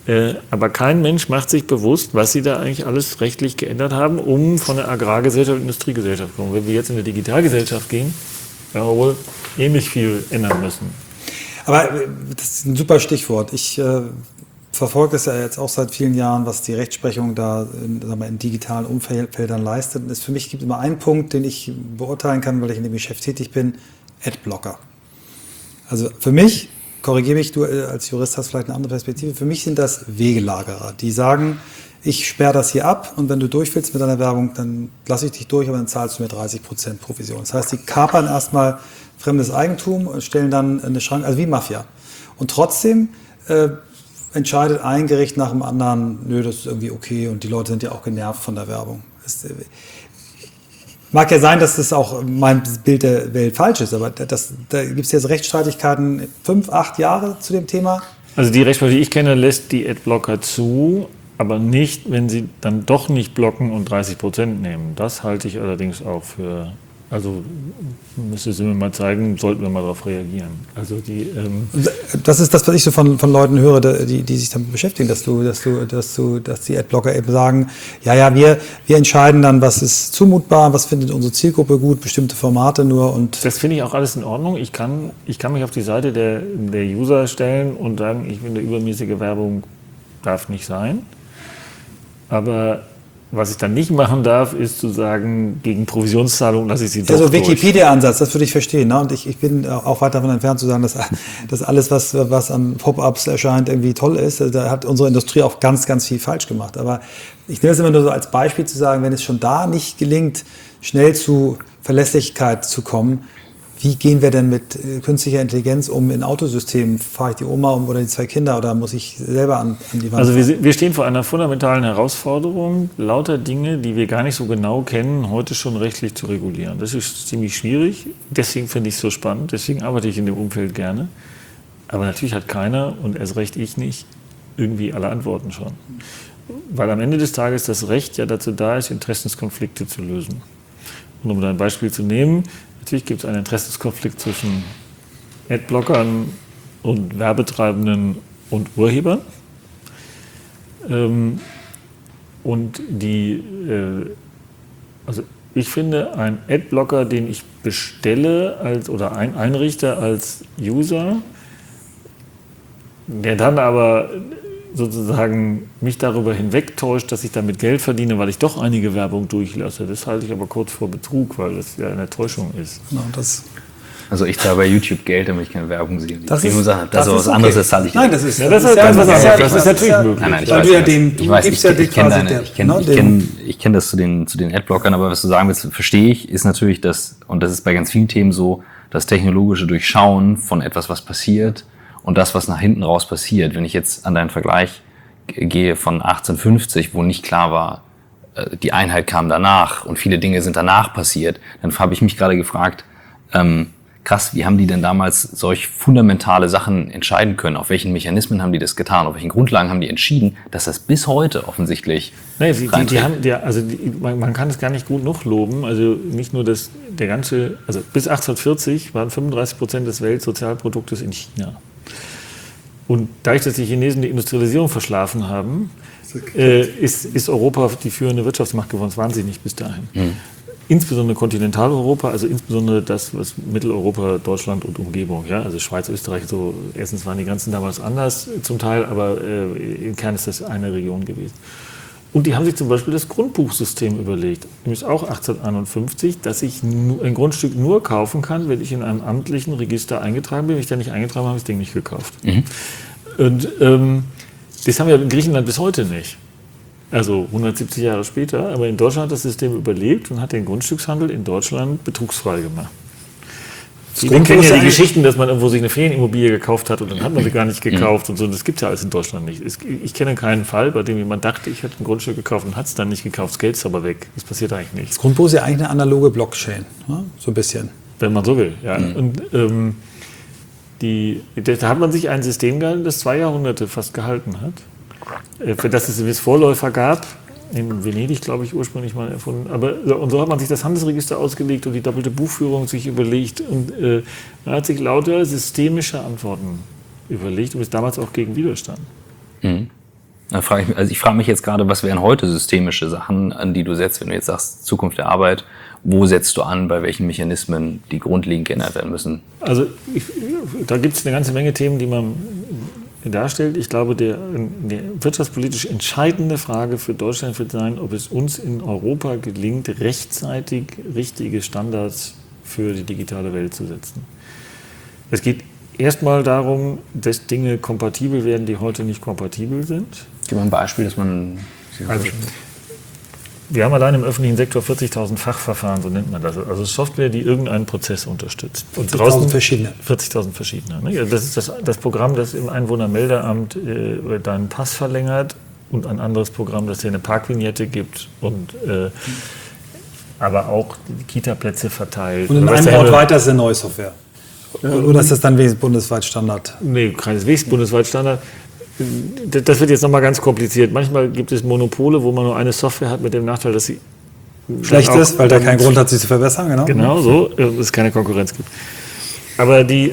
Äh, aber kein Mensch macht sich bewusst, was sie da eigentlich alles rechtlich geändert haben, um von der Agrargesellschaft in die Industriegesellschaft zu kommen. Wenn wir jetzt in eine Digitalgesellschaft gehen, werden wir wohl ähnlich viel ändern müssen. Aber das ist ein super Stichwort. Ich äh, verfolge das ja jetzt auch seit vielen Jahren, was die Rechtsprechung da in, sagen wir, in digitalen Umfeldern leistet. Und es für mich gibt immer einen Punkt, den ich beurteilen kann, weil ich in dem Geschäft tätig bin: Adblocker. Also für mich, korrigiere mich, du als Jurist hast vielleicht eine andere Perspektive, für mich sind das Wegelagerer, die sagen, ich sperre das hier ab und wenn du durch willst mit deiner Werbung, dann lasse ich dich durch, aber dann zahlst du mir dreißig Prozent Provision. Das heißt, die kapern erstmal fremdes Eigentum und stellen dann eine Schranke, also wie Mafia. Und trotzdem äh, entscheidet ein Gericht nach dem anderen, nö, das ist irgendwie okay und die Leute sind ja auch genervt von der Werbung. Das, äh, mag ja sein, dass das auch mein Bild der Welt falsch ist, aber das, da gibt es jetzt Rechtsstreitigkeiten, fünf, acht Jahre zu dem Thema. Also die Rechtsprechung, die ich kenne, lässt die Adblocker zu, aber nicht, wenn sie dann doch nicht blocken und dreißig Prozent nehmen. Das halte ich allerdings auch für, also müsste sie mir mal zeigen, sollten wir mal darauf reagieren. Also die, ähm das ist das, was ich so von, von Leuten höre, die, die sich damit beschäftigen, dass du, dass du, dass du, dass die Adblocker eben sagen, ja, ja, wir, wir entscheiden dann, was ist zumutbar, was findet unsere Zielgruppe gut, bestimmte Formate nur und. Das finde ich auch alles in Ordnung. Ich kann, ich kann mich auf die Seite der, der User stellen und sagen, ich finde, übermäßige Werbung darf nicht sein. Aber was ich dann nicht machen darf, ist zu sagen, gegen Provisionszahlung lasse ich sie doch durch. Also durch. Wikipedia-Ansatz, das würde ich verstehen. Ne? Und ich, ich bin auch weit davon entfernt zu sagen, dass, dass alles, was, was an Pop-ups erscheint, irgendwie toll ist. Da hat unsere Industrie auch ganz, ganz viel falsch gemacht. Aber ich nehme es immer nur so als Beispiel zu sagen, wenn es schon da nicht gelingt, schnell zu Verlässlichkeit zu kommen, wie gehen wir denn mit künstlicher Intelligenz um in Autosystemen? Fahre ich die Oma um oder die zwei Kinder oder muss ich selber an, an die Wand? Also wir, wir stehen vor einer fundamentalen Herausforderung, lauter Dinge, die wir gar nicht so genau kennen, heute schon rechtlich zu regulieren. Das ist ziemlich schwierig, deswegen finde ich es so spannend, deswegen arbeite ich in dem Umfeld gerne. Aber natürlich hat keiner, und erst recht ich nicht, irgendwie alle Antworten schon. Weil am Ende des Tages das Recht ja dazu da ist, Interessenskonflikte zu lösen. Und um da ein Beispiel zu nehmen, natürlich gibt es einen Interessenskonflikt zwischen Adblockern und Werbetreibenden und Urhebern. Ähm, und die, äh, also ich finde, ein Adblocker, den ich bestelle als, oder ein, einrichte als User, der dann aber sozusagen mich darüber hinwegtäuscht, dass ich damit Geld verdiene, weil ich doch einige Werbung durchlasse. Das halte ich aber kurz vor Betrug, weil das ja eine Täuschung ist. No, das Also ich zahle bei YouTube Geld, damit ich keine Werbung sehe. Das ist, das, das ist was okay. anderes, das zahle ich Nein, das ist, ja, das, das ist, ja, das, das ist, ja, das ist natürlich ja, möglich. Nein, nein, ich weil weiß, du ja ich dem, du ich weiß, gibst ich, ja ich kenne quasi deine, der, ich kenne ne, ich dem- kenn, ich kenn das zu den, zu den Adblockern, aber was du sagen willst, verstehe ich, ist natürlich das, und das ist bei ganz vielen Themen so, das technologische Durchschauen von etwas, was passiert und das, was nach hinten raus passiert. Wenn ich jetzt an deinen Vergleich gehe von achtzehnhundertfünfzig, wo nicht klar war, die Einheit kam danach und viele Dinge sind danach passiert, dann habe ich mich gerade gefragt, ähm, krass, wie haben die denn damals solch fundamentale Sachen entscheiden können? Auf welchen Mechanismen haben die das getan? Auf welchen Grundlagen haben die entschieden, dass das bis heute offensichtlich Nee, die, die, die reinträgt? haben, die, also die, man, man kann es gar nicht gut genug loben. Also nicht nur das, der ganze, also bis achtzehnhundertvierzig waren fünfunddreißig Prozent des Weltsozialproduktes in China. Und dadurch, dass die Chinesen die Industrialisierung verschlafen haben, äh, ist, ist Europa die führende Wirtschaftsmacht geworden. Das waren sie nicht bis dahin. Mhm. Insbesondere Kontinentaleuropa, also insbesondere das, was Mitteleuropa, Deutschland und Umgebung, ja, also Schweiz, Österreich, so, erstens waren die Grenzen damals anders zum Teil, aber äh, im Kern ist das eine Region gewesen. Und die haben sich zum Beispiel das Grundbuchsystem überlegt, nämlich auch achtzehnhunderteinundfünfzig, dass ich nu, ein Grundstück nur kaufen kann, wenn ich in einem amtlichen Register eingetragen bin. Wenn ich da nicht eingetragen habe, habe ich das Ding nicht gekauft. Mhm. Und ähm, das haben wir in Griechenland bis heute nicht. Also hundertsiebzig Jahre später, aber in Deutschland hat das System überlebt und hat den Grundstückshandel in Deutschland betrugsfrei gemacht. Viele kennen ja die Geschichten, dass man irgendwo sich eine Ferienimmobilie gekauft hat und dann hat man sie gar nicht gekauft und so. Das gibt es ja alles in Deutschland nicht. Ich kenne keinen Fall, bei dem jemand dachte, ich hätte ein Grundstück gekauft und hat es dann nicht gekauft. Das Geld ist aber weg. Das passiert eigentlich nicht. Das Grundbuch ist ja eigentlich eine analoge Blockchain, ne? So ein bisschen. Wenn man so will, ja. Mhm. Und ähm, die, da hat man sich ein System gehalten, das zwei Jahrhunderte fast gehalten hat. Äh, für das es es Vorläufer gab, in Venedig, glaube ich, ursprünglich mal erfunden. Aber und so hat man sich das Handelsregister ausgelegt und die doppelte Buchführung sich überlegt. Und äh, man hat sich lauter systemische Antworten überlegt und ist damals auch gegen Widerstand. Mhm. Da frage ich mich, also ich frage mich jetzt gerade, was wären heute systemische Sachen, an die du setzt, wenn du jetzt sagst, Zukunft der Arbeit, wo setzt du an, bei welchen Mechanismen die grundlegend geändert werden müssen? Also ich, da gibt es eine ganze Menge Themen, die man darstellt. Ich glaube, der, die wirtschaftspolitisch entscheidende Frage für Deutschland wird sein, ob es uns in Europa gelingt, rechtzeitig richtige Standards für die digitale Welt zu setzen. Es geht erstmal darum, dass Dinge kompatibel werden, die heute nicht kompatibel sind. Gib mal ein Beispiel, dass man... Also, wir haben allein im öffentlichen Sektor vierzigtausend Fachverfahren, so nennt man das. Also Software, die irgendeinen Prozess unterstützt. vierzigtausend verschiedene. vierzigtausend verschiedene. Ne? Das ist das, das Programm, das im Einwohnermeldeamt äh, deinen Pass verlängert und ein anderes Programm, das dir eine Parkvignette gibt und äh, aber auch Kita-Plätze verteilt. Und in einem Ort weiter ist eine neue Software. Oder ist das dann wenigstens bundesweit Standard? Nee, keineswegs bundesweit Standard. Das wird jetzt nochmal ganz kompliziert. Manchmal gibt es Monopole, wo man nur eine Software hat mit dem Nachteil, dass sie schlecht ist, weil da keinen Grund hat, sie zu verbessern. Genau, genau so, dass es keine Konkurrenz gibt. Aber die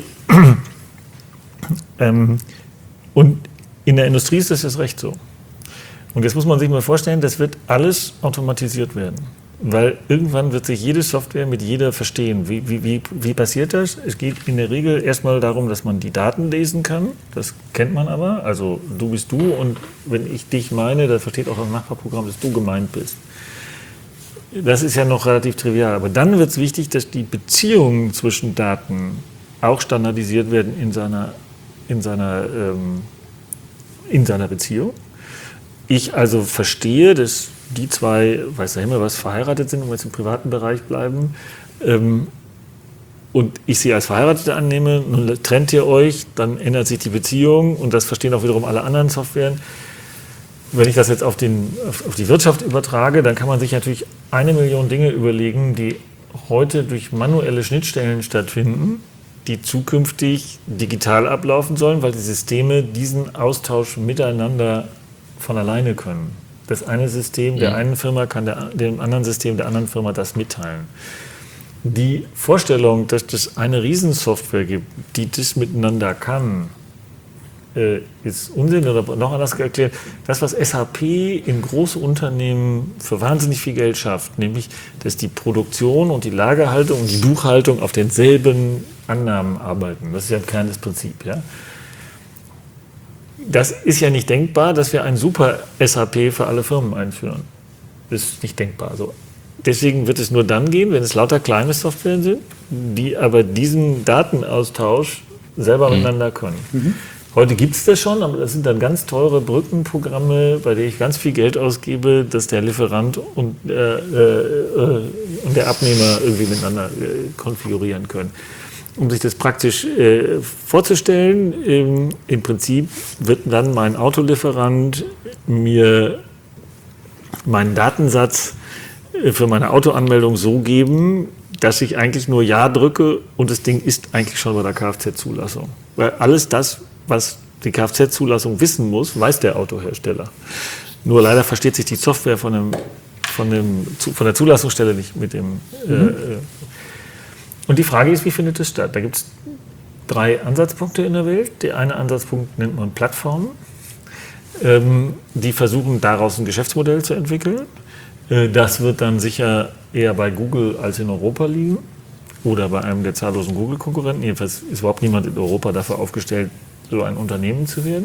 ähm, und in der Industrie ist das jetzt recht so. Und jetzt muss man sich mal vorstellen, das wird alles automatisiert werden. Weil irgendwann wird sich jede Software mit jeder verstehen. Wie, wie, wie, wie passiert das? Es geht in der Regel erstmal darum, dass man die Daten lesen kann. Das kennt man aber. Also du bist du und wenn ich dich meine, dann versteht auch das Nachbarprogramm, dass du gemeint bist. Das ist ja noch relativ trivial. Aber dann wird es wichtig, dass die Beziehungen zwischen Daten auch standardisiert werden in seiner, in seiner, ähm, in seiner Beziehung. Ich also verstehe, dass die zwei, weiß der Himmel was, verheiratet sind und jetzt im privaten Bereich bleiben ähm, und ich sie als Verheiratete annehme, nun trennt ihr euch, dann ändert sich die Beziehung und das verstehen auch wiederum alle anderen Softwaren. Wenn ich das jetzt auf, den, auf, auf die Wirtschaft übertrage, dann kann man sich natürlich eine Million Dinge überlegen, die heute durch manuelle Schnittstellen stattfinden, die zukünftig digital ablaufen sollen, weil die Systeme diesen Austausch miteinander von alleine können. Das eine System der einen Firma kann der, dem anderen System der anderen Firma das mitteilen. Die Vorstellung, dass es eine Riesensoftware gibt, die das miteinander kann, äh, ist Unsinn oder noch anders erklärt. Das, was S A P in große Unternehmen für wahnsinnig viel Geld schafft, nämlich, dass die Produktion und die Lagerhaltung und die Buchhaltung auf denselben Annahmen arbeiten. Das ist ja ein kleines Prinzip, ja. Das ist ja nicht denkbar, dass wir ein super S A P für alle Firmen einführen. Das ist nicht denkbar. Also deswegen wird es nur dann gehen, wenn es lauter kleine Software sind, die aber diesen Datenaustausch selber mhm. miteinander können. Mhm. Heute gibt es das schon, aber das sind dann ganz teure Brückenprogramme, bei denen ich ganz viel Geld ausgebe, dass der Lieferant und, äh, äh, und der Abnehmer irgendwie miteinander äh, konfigurieren können. Um sich das praktisch äh, vorzustellen, ähm, im Prinzip wird dann mein Autolieferant mir meinen Datensatz äh, für meine Autoanmeldung so geben, dass ich eigentlich nur Ja drücke und das Ding ist eigentlich schon bei der Kfz-Zulassung. Weil alles das, was die Kfz-Zulassung wissen muss, weiß der Autohersteller. Nur leider versteht sich die Software von, dem, von, dem, von der Zulassungsstelle nicht mit dem... Mhm. Äh, Und die Frage ist, wie findet es statt? Da gibt es drei Ansatzpunkte in der Welt. Der eine Ansatzpunkt nennt man Plattformen. Ähm, die versuchen, daraus ein Geschäftsmodell zu entwickeln. Äh, das wird dann sicher eher bei Google als in Europa liegen oder bei einem der zahllosen Google-Konkurrenten. Jedenfalls ist überhaupt niemand in Europa dafür aufgestellt, so ein Unternehmen zu werden.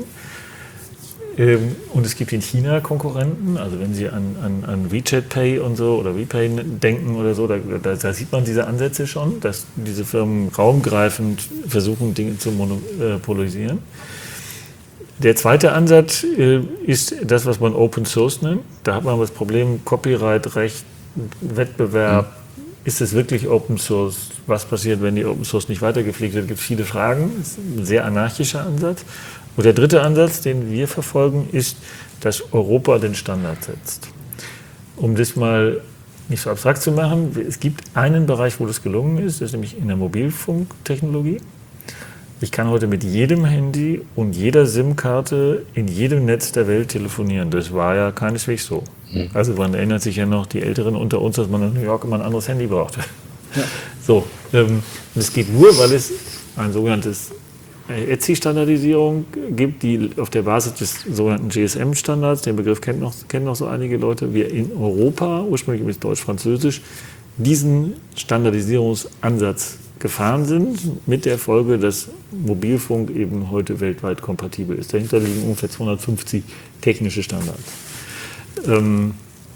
Ähm, und es gibt in China Konkurrenten, also wenn Sie an, an, an WeChat Pay und so oder WePay denken oder so, da, da, da sieht man diese Ansätze schon, dass diese Firmen raumgreifend versuchen, Dinge zu monopolisieren. Der zweite Ansatz äh, ist das, was man Open Source nennt. Da hat man das Problem Copyright, Recht, Wettbewerb. Mhm. Ist es wirklich Open Source? Was passiert, wenn die Open Source nicht weitergepflegt wird? Es gibt viele Fragen. Das ist ein sehr anarchischer Ansatz. Und der dritte Ansatz, den wir verfolgen, ist, dass Europa den Standard setzt. Um das mal nicht so abstrakt zu machen, es gibt einen Bereich, wo das gelungen ist, das ist nämlich in der Mobilfunktechnologie. Ich kann heute mit jedem Handy und jeder SIM-Karte in jedem Netz der Welt telefonieren. Das war ja keineswegs so. Mhm. Also man erinnert sich ja noch, die Älteren unter uns, dass man in New York immer ein anderes Handy brauchte. Ja. So, ähm, und es geht nur, weil es ein sogenanntes E T S I-Standardisierung gibt, die auf der Basis des sogenannten G S M-Standards, den Begriff kennen noch, kennen noch so einige Leute, wir in Europa, ursprünglich mit Deutsch-Französisch, diesen Standardisierungsansatz gefahren sind, mit der Folge, dass Mobilfunk eben heute weltweit kompatibel ist. Dahinter liegen ungefähr zweihundertfünfzig technische Standards. Ähm,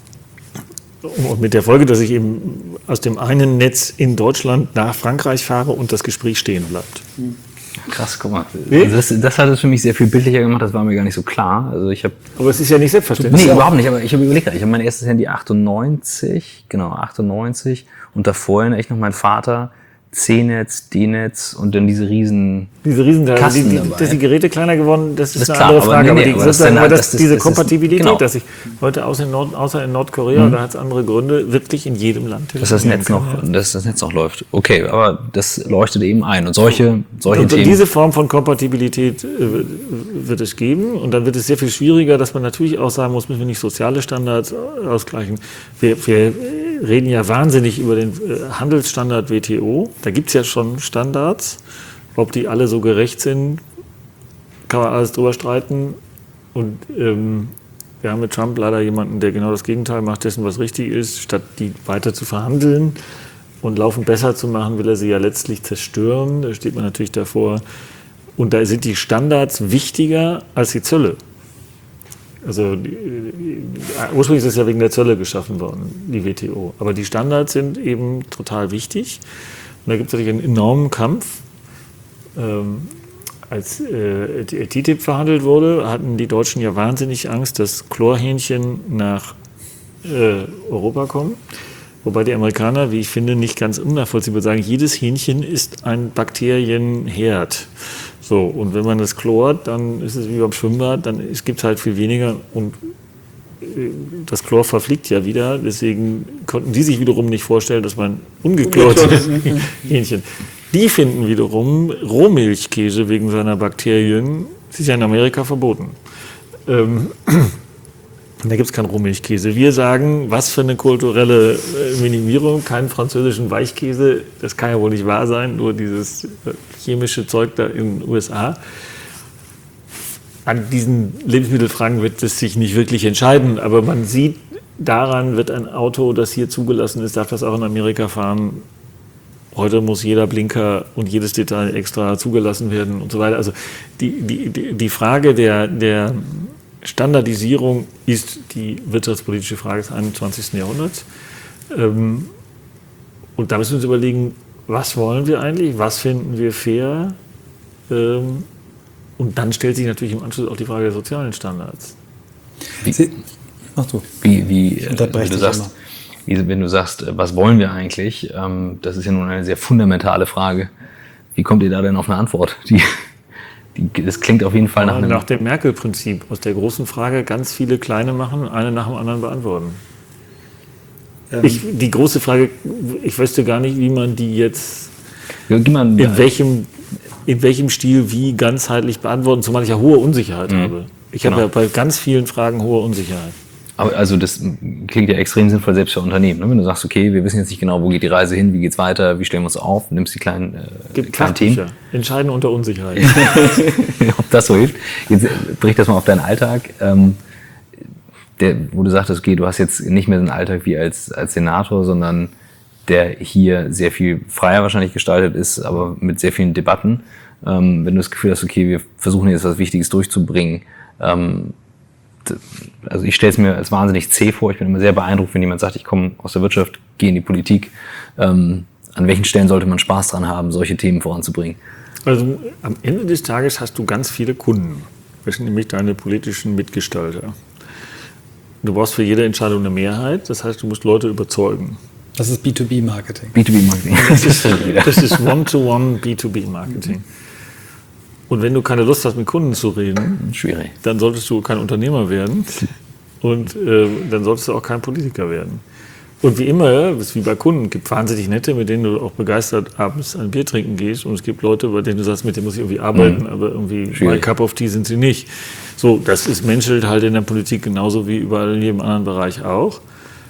und mit der Folge, dass ich eben aus dem einen Netz in Deutschland nach Frankreich fahre und das Gespräch stehen bleibt. Krass, guck mal. Also das, das hat es für mich sehr viel bildlicher gemacht, das war mir gar nicht so klar. Also ich hab, aber es ist ja nicht selbstverständlich. Nee, überhaupt nicht, aber ich habe überlegt, ich habe mein erstes Handy achtundneunzig, genau, achtundneunzig und davor erinnere ich noch meinen Vater, C-Netz, D-Netz und dann diese riesen Diese riesen Kasten die, die, dabei. Dass die Geräte kleiner geworden, das ist Das ist eine klar, andere aber Frage. nee, Aber, nee, die, aber das sozusagen, ist dann aber halt- das, das ist- diese das ist- Kompatibilität, genau. dass ich heute außer in, Nord, außer in Nordkorea, Mhm. da hat es andere Gründe, wirklich in jedem Land dass das Netz noch, dass das Netz noch läuft. Okay, aber das leuchtet eben ein. Und solche, solche und Themen. diese Form von Kompatibilität äh, wird es geben. Und dann wird es sehr viel schwieriger, dass man natürlich auch sagen muss, müssen wir nicht soziale Standards ausgleichen. Wir, wir reden ja wahnsinnig über den äh, Handelsstandard W T O. Da gibt es ja schon Standards. Ob die alle so gerecht sind, kann man alles drüber streiten. Und ähm, wir haben mit Trump leider jemanden, der genau das Gegenteil macht dessen, was richtig ist. Statt die weiter zu verhandeln und laufend besser zu machen, will er sie ja letztlich zerstören. Da steht man natürlich davor. Und da sind die Standards wichtiger als die Zölle. Also die, die, ursprünglich ist es ja wegen der Zölle geschaffen worden, die W T O. Aber die Standards sind eben total wichtig. Und da gibt es natürlich einen enormen Kampf. Ähm, als äh, die T T I P verhandelt wurde, hatten die Deutschen ja wahnsinnig Angst, dass Chlorhähnchen nach äh, Europa kommen. Wobei die Amerikaner, wie ich finde, nicht ganz unnachvollziehbar sagen, jedes Hähnchen ist ein Bakterienherd. So, und wenn man das chlort, dann ist es wie beim Schwimmbad, dann gibt es halt viel weniger und das Chlor verfliegt ja wieder, deswegen konnten die sich wiederum nicht vorstellen, dass man ungeklorte Hähnchen. Die finden wiederum Rohmilchkäse wegen seiner Bakterien, das ist ja in Amerika verboten. Ähm, da gibt es keinen Rohmilchkäse. Wir sagen, was für eine kulturelle Minimierung, keinen französischen Weichkäse, das kann ja wohl nicht wahr sein, nur dieses chemische Zeug da in den U S A. An diesen Lebensmittelfragen wird es sich nicht wirklich entscheiden, aber man sieht, daran wird ein Auto, das hier zugelassen ist, darf das auch in Amerika fahren. Heute muss jeder Blinker und jedes Detail extra zugelassen werden und so weiter. Also die, die, die Frage der, der Standardisierung ist die wirtschaftspolitische Frage des einundzwanzigsten Jahrhunderts. Und da müssen wir uns überlegen, was wollen wir eigentlich, was finden wir fair? Und dann stellt sich natürlich im Anschluss auch die Frage der sozialen Standards. Sie, ach du. Wie, wie, äh, Unterbrech wie du dich sagst, immer. wie, wenn du sagst, äh, was wollen wir eigentlich? Ähm, das ist ja nun eine sehr fundamentale Frage. Wie kommt ihr da denn auf eine Antwort? Die, die, das klingt auf jeden Fall nach einem... Nach dem Merkel-Prinzip. Aus der großen Frage ganz viele kleine machen, eine nach dem anderen beantworten. Ähm, Ich, die große Frage, ich wüsste gar nicht, wie man die jetzt, Ja, gib mal, in welchem, in welchem Stil wie ganzheitlich beantworten, zumal ich ja hohe Unsicherheit Mhm. habe. Ich habe Genau. ja bei ganz vielen Fragen hohe Unsicherheit. Aber also das klingt ja extrem sinnvoll, selbst für Unternehmen. Ne? Wenn du sagst, okay, wir wissen jetzt nicht genau, wo geht die Reise hin, wie geht's weiter, wie stellen wir uns auf, nimmst die kleinen, äh, Gibt kleinen Themen. Fachbücher. Entscheiden unter Unsicherheit. Ob das so hilft. Jetzt brich das mal auf deinen Alltag. Ähm, der, wo du sagtest, okay, du hast jetzt nicht mehr den Alltag wie als, als Senator, sondern der hier sehr viel freier wahrscheinlich gestaltet ist, aber mit sehr vielen Debatten. Ähm, wenn du das Gefühl hast, okay, wir versuchen jetzt was Wichtiges durchzubringen. Ähm, d- also ich stelle es mir als wahnsinnig zäh vor. Ich bin immer sehr beeindruckt, wenn jemand sagt, ich komme aus der Wirtschaft, gehe in die Politik. Ähm, an welchen Stellen sollte man Spaß dran haben, solche Themen voranzubringen? Also am Ende des Tages hast du ganz viele Kunden. Das sind nämlich deine politischen Mitgestalter. Du brauchst für jede Entscheidung eine Mehrheit. Das heißt, du musst Leute überzeugen. Das ist B zwei B Marketing. B zwei B Marketing. Das ist, das ist One-to-One B zwei B Marketing. Und wenn du keine Lust hast, mit Kunden zu reden, Schwierig. dann solltest du kein Unternehmer werden und äh, dann solltest du auch kein Politiker werden. Und wie immer, das ist wie bei Kunden, es gibt wahnsinnig nette, mit denen du auch begeistert abends ein Bier trinken gehst, und es gibt Leute, bei denen du sagst, mit denen muss ich irgendwie arbeiten, Mhm. aber irgendwie Schwierig. my cup of tea sind sie nicht. So, das ist menschelt halt in der Politik genauso wie überall in jedem anderen Bereich auch.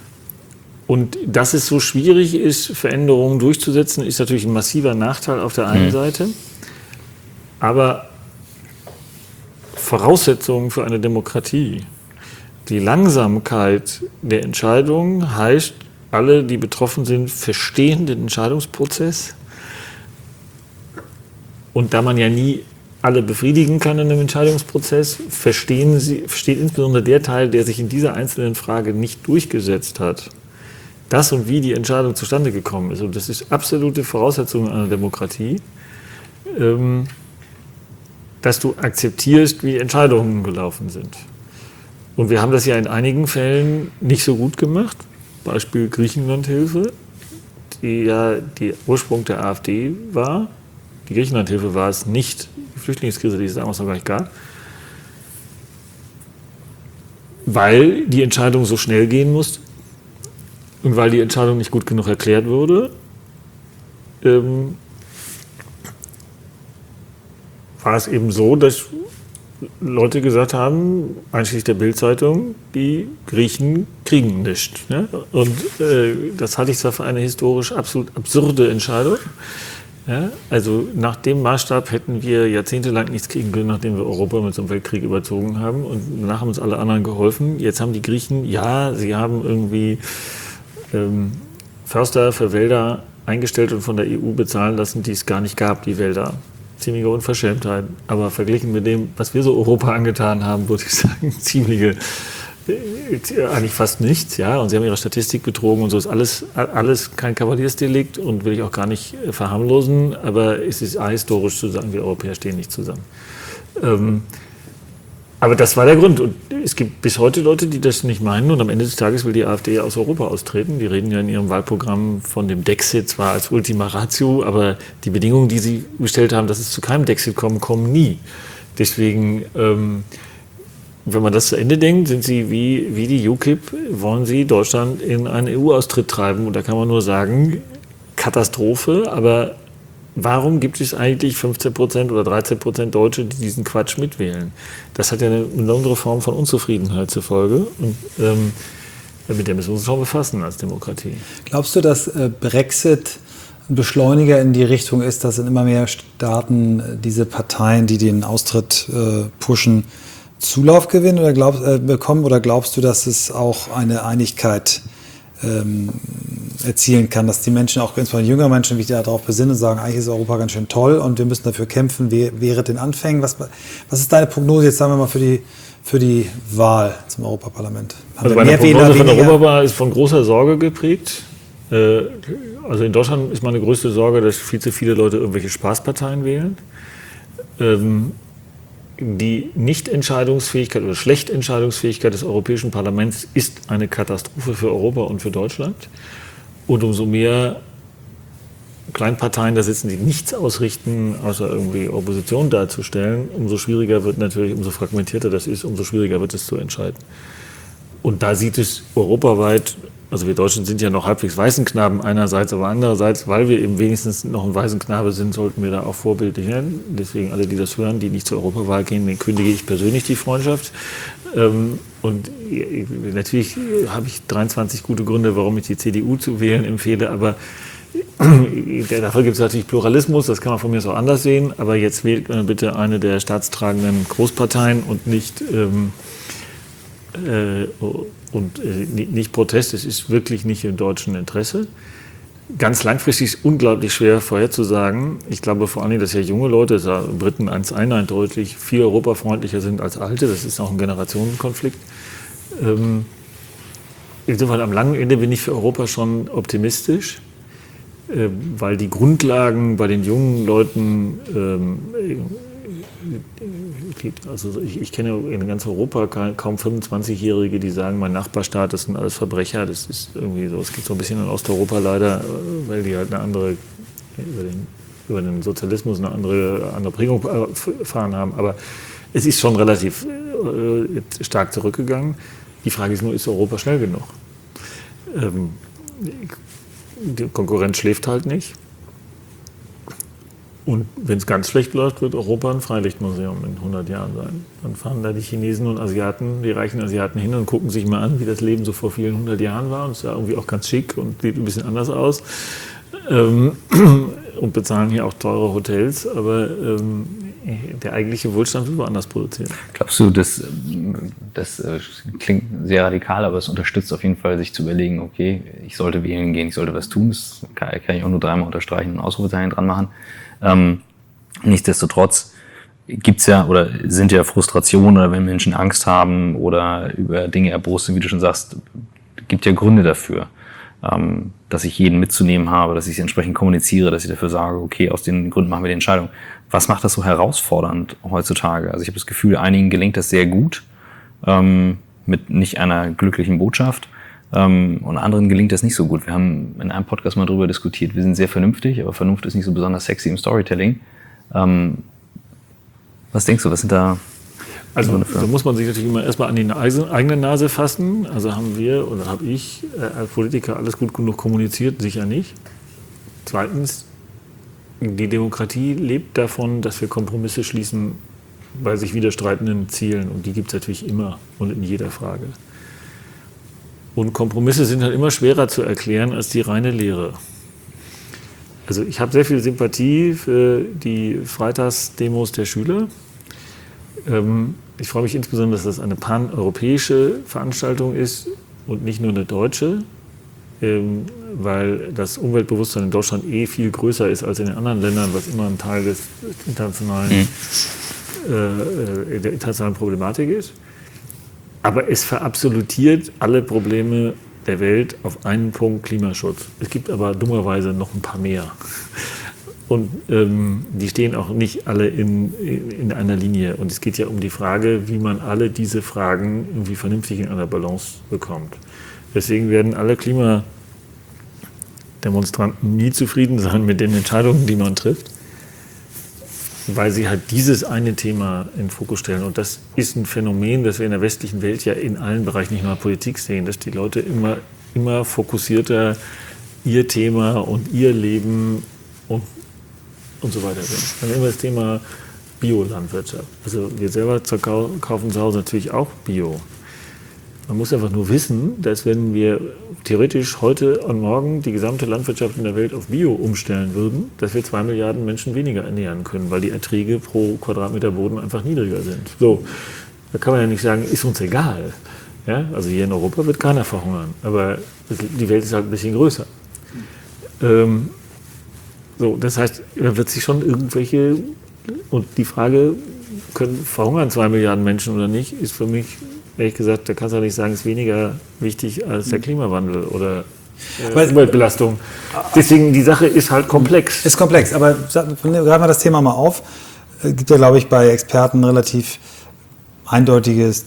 Und dass es so schwierig ist, Veränderungen durchzusetzen, ist natürlich ein massiver Nachteil auf der einen Mhm. Seite. Aber Voraussetzungen für eine Demokratie, die Langsamkeit der Entscheidungen heißt, alle, die betroffen sind, verstehen den Entscheidungsprozess. Und da man ja nie alle befriedigen kann in einem Entscheidungsprozess, verstehen sie, versteht insbesondere der Teil, der sich in dieser einzelnen Frage nicht durchgesetzt hat, das und wie die Entscheidung zustande gekommen ist. Und das ist absolute Voraussetzung einer Demokratie, ähm, dass du akzeptierst, wie Entscheidungen gelaufen sind. Und wir haben das ja in einigen Fällen nicht so gut gemacht. Beispiel Griechenlandhilfe, die ja der Ursprung der AfD war. Die Griechenlandhilfe war es nicht, die Flüchtlingskrise, die es damals noch gar nicht gab, weil die Entscheidung so schnell gehen musste und weil die Entscheidung nicht gut genug erklärt wurde, ähm, war es eben so, dass Leute gesagt haben, einschließlich der Bild-Zeitung, die Griechen kriegen nichts. Ne? Und äh, das halte ich zwar für eine historisch absolut absurde Entscheidung. Ja? Also nach dem Maßstab hätten wir jahrzehntelang nichts kriegen können, nachdem wir Europa mit so einem Weltkrieg überzogen haben. Und danach haben uns alle anderen geholfen. Jetzt haben die Griechen, ja, sie haben irgendwie ähm, Förster für Wälder eingestellt und von der E U bezahlen lassen, die es gar nicht gab, die Wälder. Ziemliche Unverschämtheit, aber verglichen mit dem, was wir so Europa angetan haben, würde ich sagen, ziemliche, äh, eigentlich fast nichts, ja, und sie haben ihre Statistik betrogen und so, ist alles, alles kein Kavaliersdelikt und will ich auch gar nicht äh, verharmlosen, aber es ist ahistorisch zu sagen, wir Europäer stehen nicht zusammen. Ähm, aber das war der Grund und es gibt bis heute Leute, die das nicht meinen und am Ende des Tages will die AfD aus Europa austreten. Die reden ja in ihrem Wahlprogramm von dem Dexit zwar als Ultima Ratio, aber die Bedingungen, die sie gestellt haben, dass es zu keinem Dexit kommt, kommen nie. Deswegen, ähm, wenn man das zu Ende denkt, sind sie wie, wie die U KIP, wollen sie Deutschland in einen E U-Austritt treiben und da kann man nur sagen, Katastrophe, aber warum gibt es eigentlich fünfzehn Prozent oder dreizehn Prozent Deutsche, die diesen Quatsch mitwählen? Das hat ja eine besondere Form von Unzufriedenheit zur Folge. Und ähm, mit der müssen wir uns schon befassen als Demokratie. Glaubst du, dass äh, Brexit ein Beschleuniger in die Richtung ist, dass in immer mehr Staaten äh, diese Parteien, die den Austritt äh, pushen, Zulauf gewinnen oder glaubst, äh, bekommen? Oder glaubst du, dass es auch eine Einigkeit ähm, erzielen kann, dass die Menschen, auch insbesondere jüngere Menschen, sich darauf besinnen und sagen, eigentlich ist Europa ganz schön toll und wir müssen dafür kämpfen, während den Anfängen. Was, was ist deine Prognose jetzt, sagen wir mal, für die, für die Wahl zum Europaparlament? Haben also wir meine mehr Prognose Wähler, von der Europawahl ist von großer Sorge geprägt. Also in Deutschland ist meine größte Sorge, dass viel zu viele Leute irgendwelche Spaßparteien wählen. Die Nichtentscheidungsfähigkeit oder Schlechtentscheidungsfähigkeit des Europäischen Parlaments ist eine Katastrophe für Europa und für Deutschland. Und umso mehr Kleinparteien da sitzen, die nichts ausrichten, außer irgendwie Opposition darzustellen, umso schwieriger wird natürlich, umso fragmentierter das ist, umso schwieriger wird es zu entscheiden. Und da sieht es europaweit, also wir Deutschen sind ja noch halbwegs Waisenknaben einerseits, aber andererseits, weil wir eben wenigstens noch ein Waisenknabe sind, sollten wir da auch vorbildlich werden. Deswegen alle, die das hören, die nicht zur Europawahl gehen, denen kündige ich persönlich die Freundschaft. Und natürlich habe ich dreiundzwanzig gute Gründe, warum ich die C D U zu wählen empfehle, aber dafür gibt es natürlich Pluralismus, das kann man von mir aus auch anders sehen, aber jetzt wählt bitte eine der staatstragenden Großparteien und nicht, ähm, äh, und äh, nicht Protest, es ist wirklich nicht im deutschen Interesse. Ganz langfristig ist unglaublich schwer vorherzusagen. Ich glaube vor allem, dass ja junge Leute, das ist Briten eins eindeutig, viel europafreundlicher sind als alte. Das ist auch ein Generationenkonflikt. Ähm, insofern am langen Ende bin ich für Europa schon optimistisch, äh, weil die Grundlagen bei den jungen Leuten, ähm, also ich, ich kenne in ganz Europa kaum fünfundzwanzigjährige, die sagen, mein Nachbarstaat, das sind alles Verbrecher. Das ist irgendwie so, es gibt so ein bisschen in Osteuropa leider, weil die halt eine andere, über den, über den Sozialismus eine andere, andere Prägung erfahren haben. Aber es ist schon relativ äh, stark zurückgegangen. Die Frage ist nur, ist Europa schnell genug? Ähm, die Konkurrenz schläft halt nicht. Und wenn es ganz schlecht läuft, wird Europa ein Freilichtmuseum in hundert Jahren sein. Dann fahren da die Chinesen und Asiaten, die reichen Asiaten hin und gucken sich mal an, wie das Leben so vor vielen hundert Jahren war. Und es ist ja irgendwie auch ganz schick und sieht ein bisschen anders aus. Ähm, und bezahlen hier auch teure Hotels. Aber ähm, der eigentliche Wohlstand wird woanders produziert. Glaubst du, das, das äh, klingt sehr radikal, aber es unterstützt auf jeden Fall, sich zu überlegen, okay, ich sollte wählen gehen, ich sollte was tun. Das kann, kann ich auch nur dreimal unterstreichen und ein Ausrufezeichen dran machen. Ähm, nichtsdestotrotz gibt's ja oder sind ja Frustrationen oder wenn Menschen Angst haben oder über Dinge erbost sind, wie du schon sagst, gibt ja Gründe dafür, ähm, dass ich jeden mitzunehmen habe, dass ich entsprechend kommuniziere, dass ich dafür sage, okay, aus den Gründen machen wir die Entscheidung. Was macht das so herausfordernd heutzutage? Also ich habe das Gefühl, einigen gelingt das sehr gut, ähm, mit nicht einer glücklichen Botschaft, ähm, und anderen gelingt das nicht so gut. Wir haben in einem Podcast mal darüber diskutiert, wir sind sehr vernünftig, aber Vernunft ist nicht so besonders sexy im Storytelling. Ähm, was denkst du, was sind da... Also da muss man sich natürlich immer erstmal an die eigene Nase fassen. Also haben wir oder habe ich äh, als Politiker alles gut genug kommuniziert? Sicher nicht. Zweitens, die Demokratie lebt davon, dass wir Kompromisse schließen bei sich widerstreitenden Zielen. Und die gibt es natürlich immer und in jeder Frage. Und Kompromisse sind halt immer schwerer zu erklären als die reine Lehre. Also ich habe sehr viel Sympathie für die Freitagsdemos der Schüler. Ich freue mich insbesondere, dass das eine paneuropäische Veranstaltung ist und nicht nur eine deutsche, weil das Umweltbewusstsein in Deutschland eh viel größer ist als in den anderen Ländern, was immer ein Teil des internationalen, mhm. äh, der internationalen Problematik ist. Aber es verabsolutiert alle Probleme der Welt auf einen Punkt: Klimaschutz. Es gibt aber dummerweise noch ein paar mehr. Und ähm, die stehen auch nicht alle in, in einer Linie. Und es geht ja um die Frage, wie man alle diese Fragen irgendwie vernünftig in einer Balance bekommt. Deswegen werden alle Klimademonstranten nie zufrieden sein mit den Entscheidungen, die man trifft, weil sie halt dieses eine Thema in den Fokus stellen. Und das ist ein Phänomen, das wir in der westlichen Welt ja in allen Bereichen, nicht nur Politik, sehen, dass die Leute immer, immer fokussierter ihr Thema und ihr Leben und und so weiter sind. Dann immer das Thema Biolandwirtschaft. Also wir selber kaufen zu Hause natürlich auch Bio. Man muss einfach nur wissen, dass wenn wir theoretisch heute und morgen die gesamte Landwirtschaft in der Welt auf Bio umstellen würden, dass wir zwei Milliarden Menschen weniger ernähren können, weil die Erträge pro Quadratmeter Boden einfach niedriger sind. So, da kann man ja nicht sagen, ist uns egal. Ja? Also hier in Europa wird keiner verhungern, aber die Welt ist halt ein bisschen größer. Ähm, So, das heißt, da wird sich schon irgendwelche, und die Frage, können verhungern zwei Milliarden Menschen oder nicht, ist für mich, ehrlich gesagt, da kannst du ja nicht sagen, ist weniger wichtig als der Klimawandel oder äh, Umweltbelastung. Deswegen, die Sache ist halt komplex. Ist komplex, aber greifen wir das Thema mal auf. Es gibt ja, glaube ich, bei Experten relativ eindeutiges,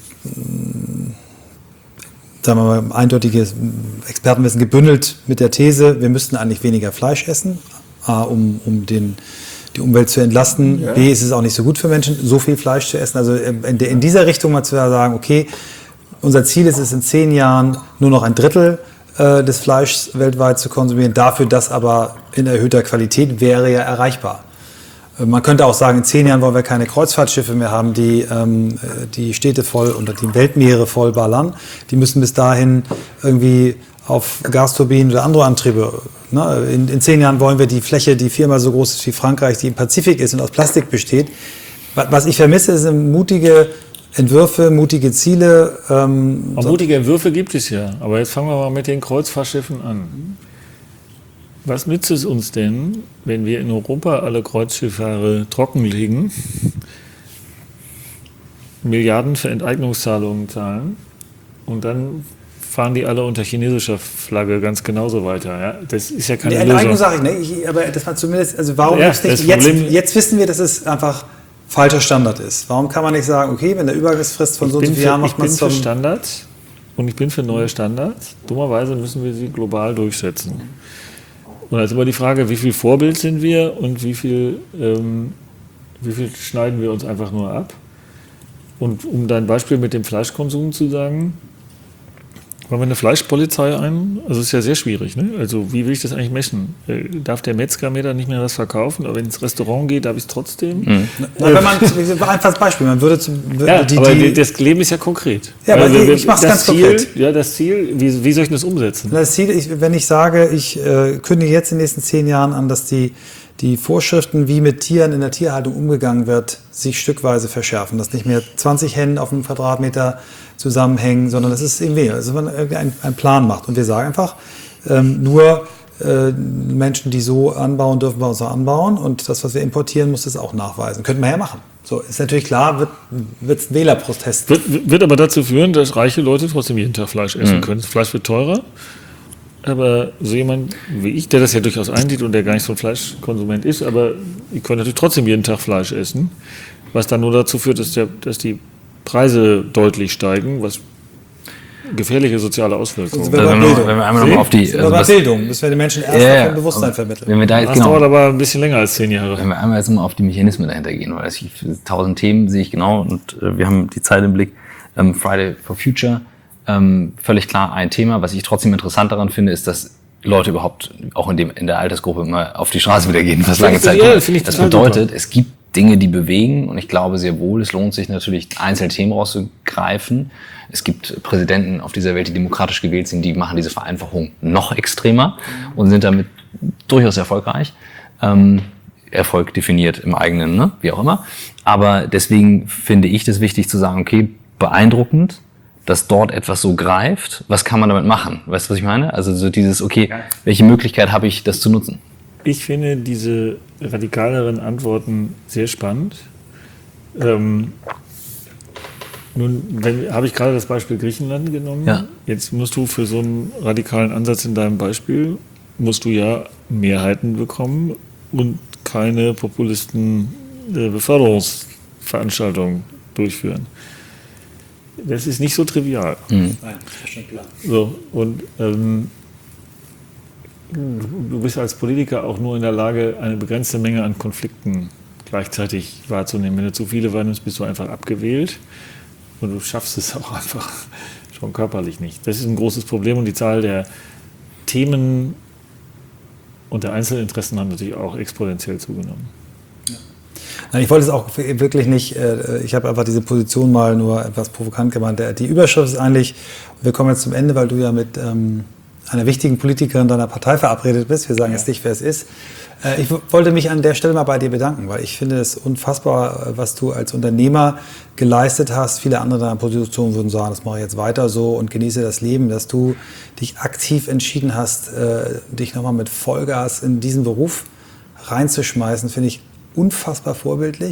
sagen wir mal, eindeutiges Expertenwissen gebündelt mit der These, wir müssten eigentlich weniger Fleisch essen. A, um, um den, die Umwelt zu entlasten. Ja. B, ist es auch nicht so gut für Menschen, so viel Fleisch zu essen. Also in, in dieser Richtung mal zu sagen, okay, unser Ziel ist es, in zehn Jahren nur noch ein Drittel äh, des Fleischs weltweit zu konsumieren. Dafür das aber in erhöhter Qualität wäre ja erreichbar. Äh, man könnte auch sagen, in zehn Jahren wollen wir keine Kreuzfahrtschiffe mehr haben, die ähm, die Städte voll und die Weltmeere voll ballern. Die müssen bis dahin irgendwie auf Gasturbinen oder andere Antriebe. Ne? In, in zehn Jahren wollen wir die Fläche, die viermal so groß ist wie Frankreich, die im Pazifik ist und aus Plastik besteht. Was ich vermisse, sind mutige Entwürfe, mutige Ziele. Ähm, so. Mutige Entwürfe gibt es ja, aber jetzt fangen wir mal mit den Kreuzfahrtschiffen an. Was nützt es uns denn, wenn wir in Europa alle Kreuzschifffahrer trockenlegen, Milliarden für Enteignungszahlungen zahlen und dann fahren die alle unter chinesischer Flagge ganz genauso weiter. Ja? Das ist ja keine die Lösung. Enteignung sage ich, ne? ich, aber das war zumindest, also warum ja, nicht, jetzt, jetzt wissen wir, dass es einfach falscher Standard ist. Warum kann man nicht sagen, okay, wenn der Übergangsfrist von ich so und so vielen Jahren macht man es zum... Ich bin für Standards und ich bin für neue Standards. Dummerweise müssen wir sie global durchsetzen. Und jetzt immer die Frage, wie viel Vorbild sind wir und wie viel, ähm, wie viel schneiden wir uns einfach nur ab? Und um dein Beispiel mit dem Fleischkonsum zu sagen, wollen wir eine Fleischpolizei ein? Also es ist ja sehr schwierig, ne? Also wie will ich das eigentlich messen? Darf der Metzger mir dann nicht mehr was verkaufen, aber wenn ins Restaurant geht, darf ich es trotzdem? Mhm. Na, wenn man, einfaches Beispiel, man würde... Zum, ja, die, aber die, das Leben ist ja konkret. Ja, aber also, ich, ich mache es ganz Ziel, konkret. Ja, das Ziel, wie, wie soll ich das umsetzen? Das Ziel, ich, wenn ich sage, ich äh, kündige jetzt in den nächsten zehn Jahren an, dass die, die Vorschriften, wie mit Tieren in der Tierhaltung umgegangen wird, sich stückweise verschärfen. Dass nicht mehr zwanzig Hennen auf einem Quadratmeter zusammenhängen, sondern dass es eben weniger, dass man einen, einen Plan macht. Und wir sagen einfach, ähm, nur äh, Menschen, die so anbauen, dürfen bei uns auch anbauen. Und das, was wir importieren, muss das auch nachweisen. Könnten wir ja machen. So, ist natürlich klar, wird wird es einen Wählerprotest. Wird, wird aber dazu führen, dass reiche Leute trotzdem jeden Tag Fleisch essen mhm. können. Das Fleisch wird teurer. Aber so jemand wie ich, der das ja durchaus einsieht und der gar nicht so ein Fleischkonsument ist, aber ich könnte natürlich trotzdem jeden Tag Fleisch essen, was dann nur dazu führt, dass, der, dass die Preise deutlich steigen, was gefährliche soziale Auswirkungen. Also wenn, wir Bildung. wenn wir einmal nochmal auf die also was, Bildung, müssen wir den Menschen erst ja, auf Bewusstsein vermitteln. Wenn wir da jetzt, das genau, dauert aber ein bisschen länger als zehn Jahre. Wenn wir einmal jetzt mal auf die Mechanismen dahinter gehen, weil es tausend Themen sehe ich genau und äh, wir haben die Zeit im Blick. Ähm, Friday for Future. Ähm, völlig klar ein Thema. Was ich trotzdem interessant daran finde, ist, dass Leute überhaupt auch in, dem, in der Altersgruppe immer auf die Straße wieder gehen, was lange Zeit ja, das bedeutet, super. Es gibt Dinge, die bewegen und ich glaube sehr wohl, es lohnt sich natürlich, einzelne Themen rauszugreifen. Es gibt Präsidenten auf dieser Welt, die demokratisch gewählt sind, die machen diese Vereinfachung noch extremer und sind damit durchaus erfolgreich. Ähm, Erfolg definiert im eigenen, ne? Wie auch immer. Aber deswegen finde ich das wichtig zu sagen, okay, beeindruckend, dass dort etwas so greift, was kann man damit machen? Weißt du, was ich meine? Also so dieses, okay, welche Möglichkeit habe ich, das zu nutzen? Ich finde diese radikaleren Antworten sehr spannend. Ähm, nun habe ich gerade das Beispiel Griechenland genommen. Ja. Jetzt musst du für so einen radikalen Ansatz in deinem Beispiel, musst du ja Mehrheiten bekommen und keine populisten äh, Beförderungsveranstaltungen durchführen. Das ist nicht so trivial. Mhm. Nein, das ist schon klar. So, und ähm, du bist als Politiker auch nur in der Lage, eine begrenzte Menge an Konflikten gleichzeitig wahrzunehmen. Wenn du zu viele wahrnimmst, bist du einfach abgewählt und du schaffst es auch einfach schon körperlich nicht. Das ist ein großes Problem und die Zahl der Themen und der Einzelinteressen haben natürlich auch exponentiell zugenommen. Ich wollte es auch wirklich nicht, ich habe einfach diese Position mal nur etwas provokant gemeint. Die Überschrift ist eigentlich, wir kommen jetzt zum Ende, weil du ja mit ähm, einer wichtigen Politikerin deiner Partei verabredet bist. Wir sagen ja jetzt nicht, wer es ist. Ich wollte mich an der Stelle mal bei dir bedanken, weil ich finde es unfassbar, was du als Unternehmer geleistet hast. Viele andere deiner Positionen würden sagen, das mache ich jetzt weiter so und genieße das Leben, dass du dich aktiv entschieden hast, dich nochmal mit Vollgas in diesen Beruf reinzuschmeißen, finde ich unfassbar vorbildlich.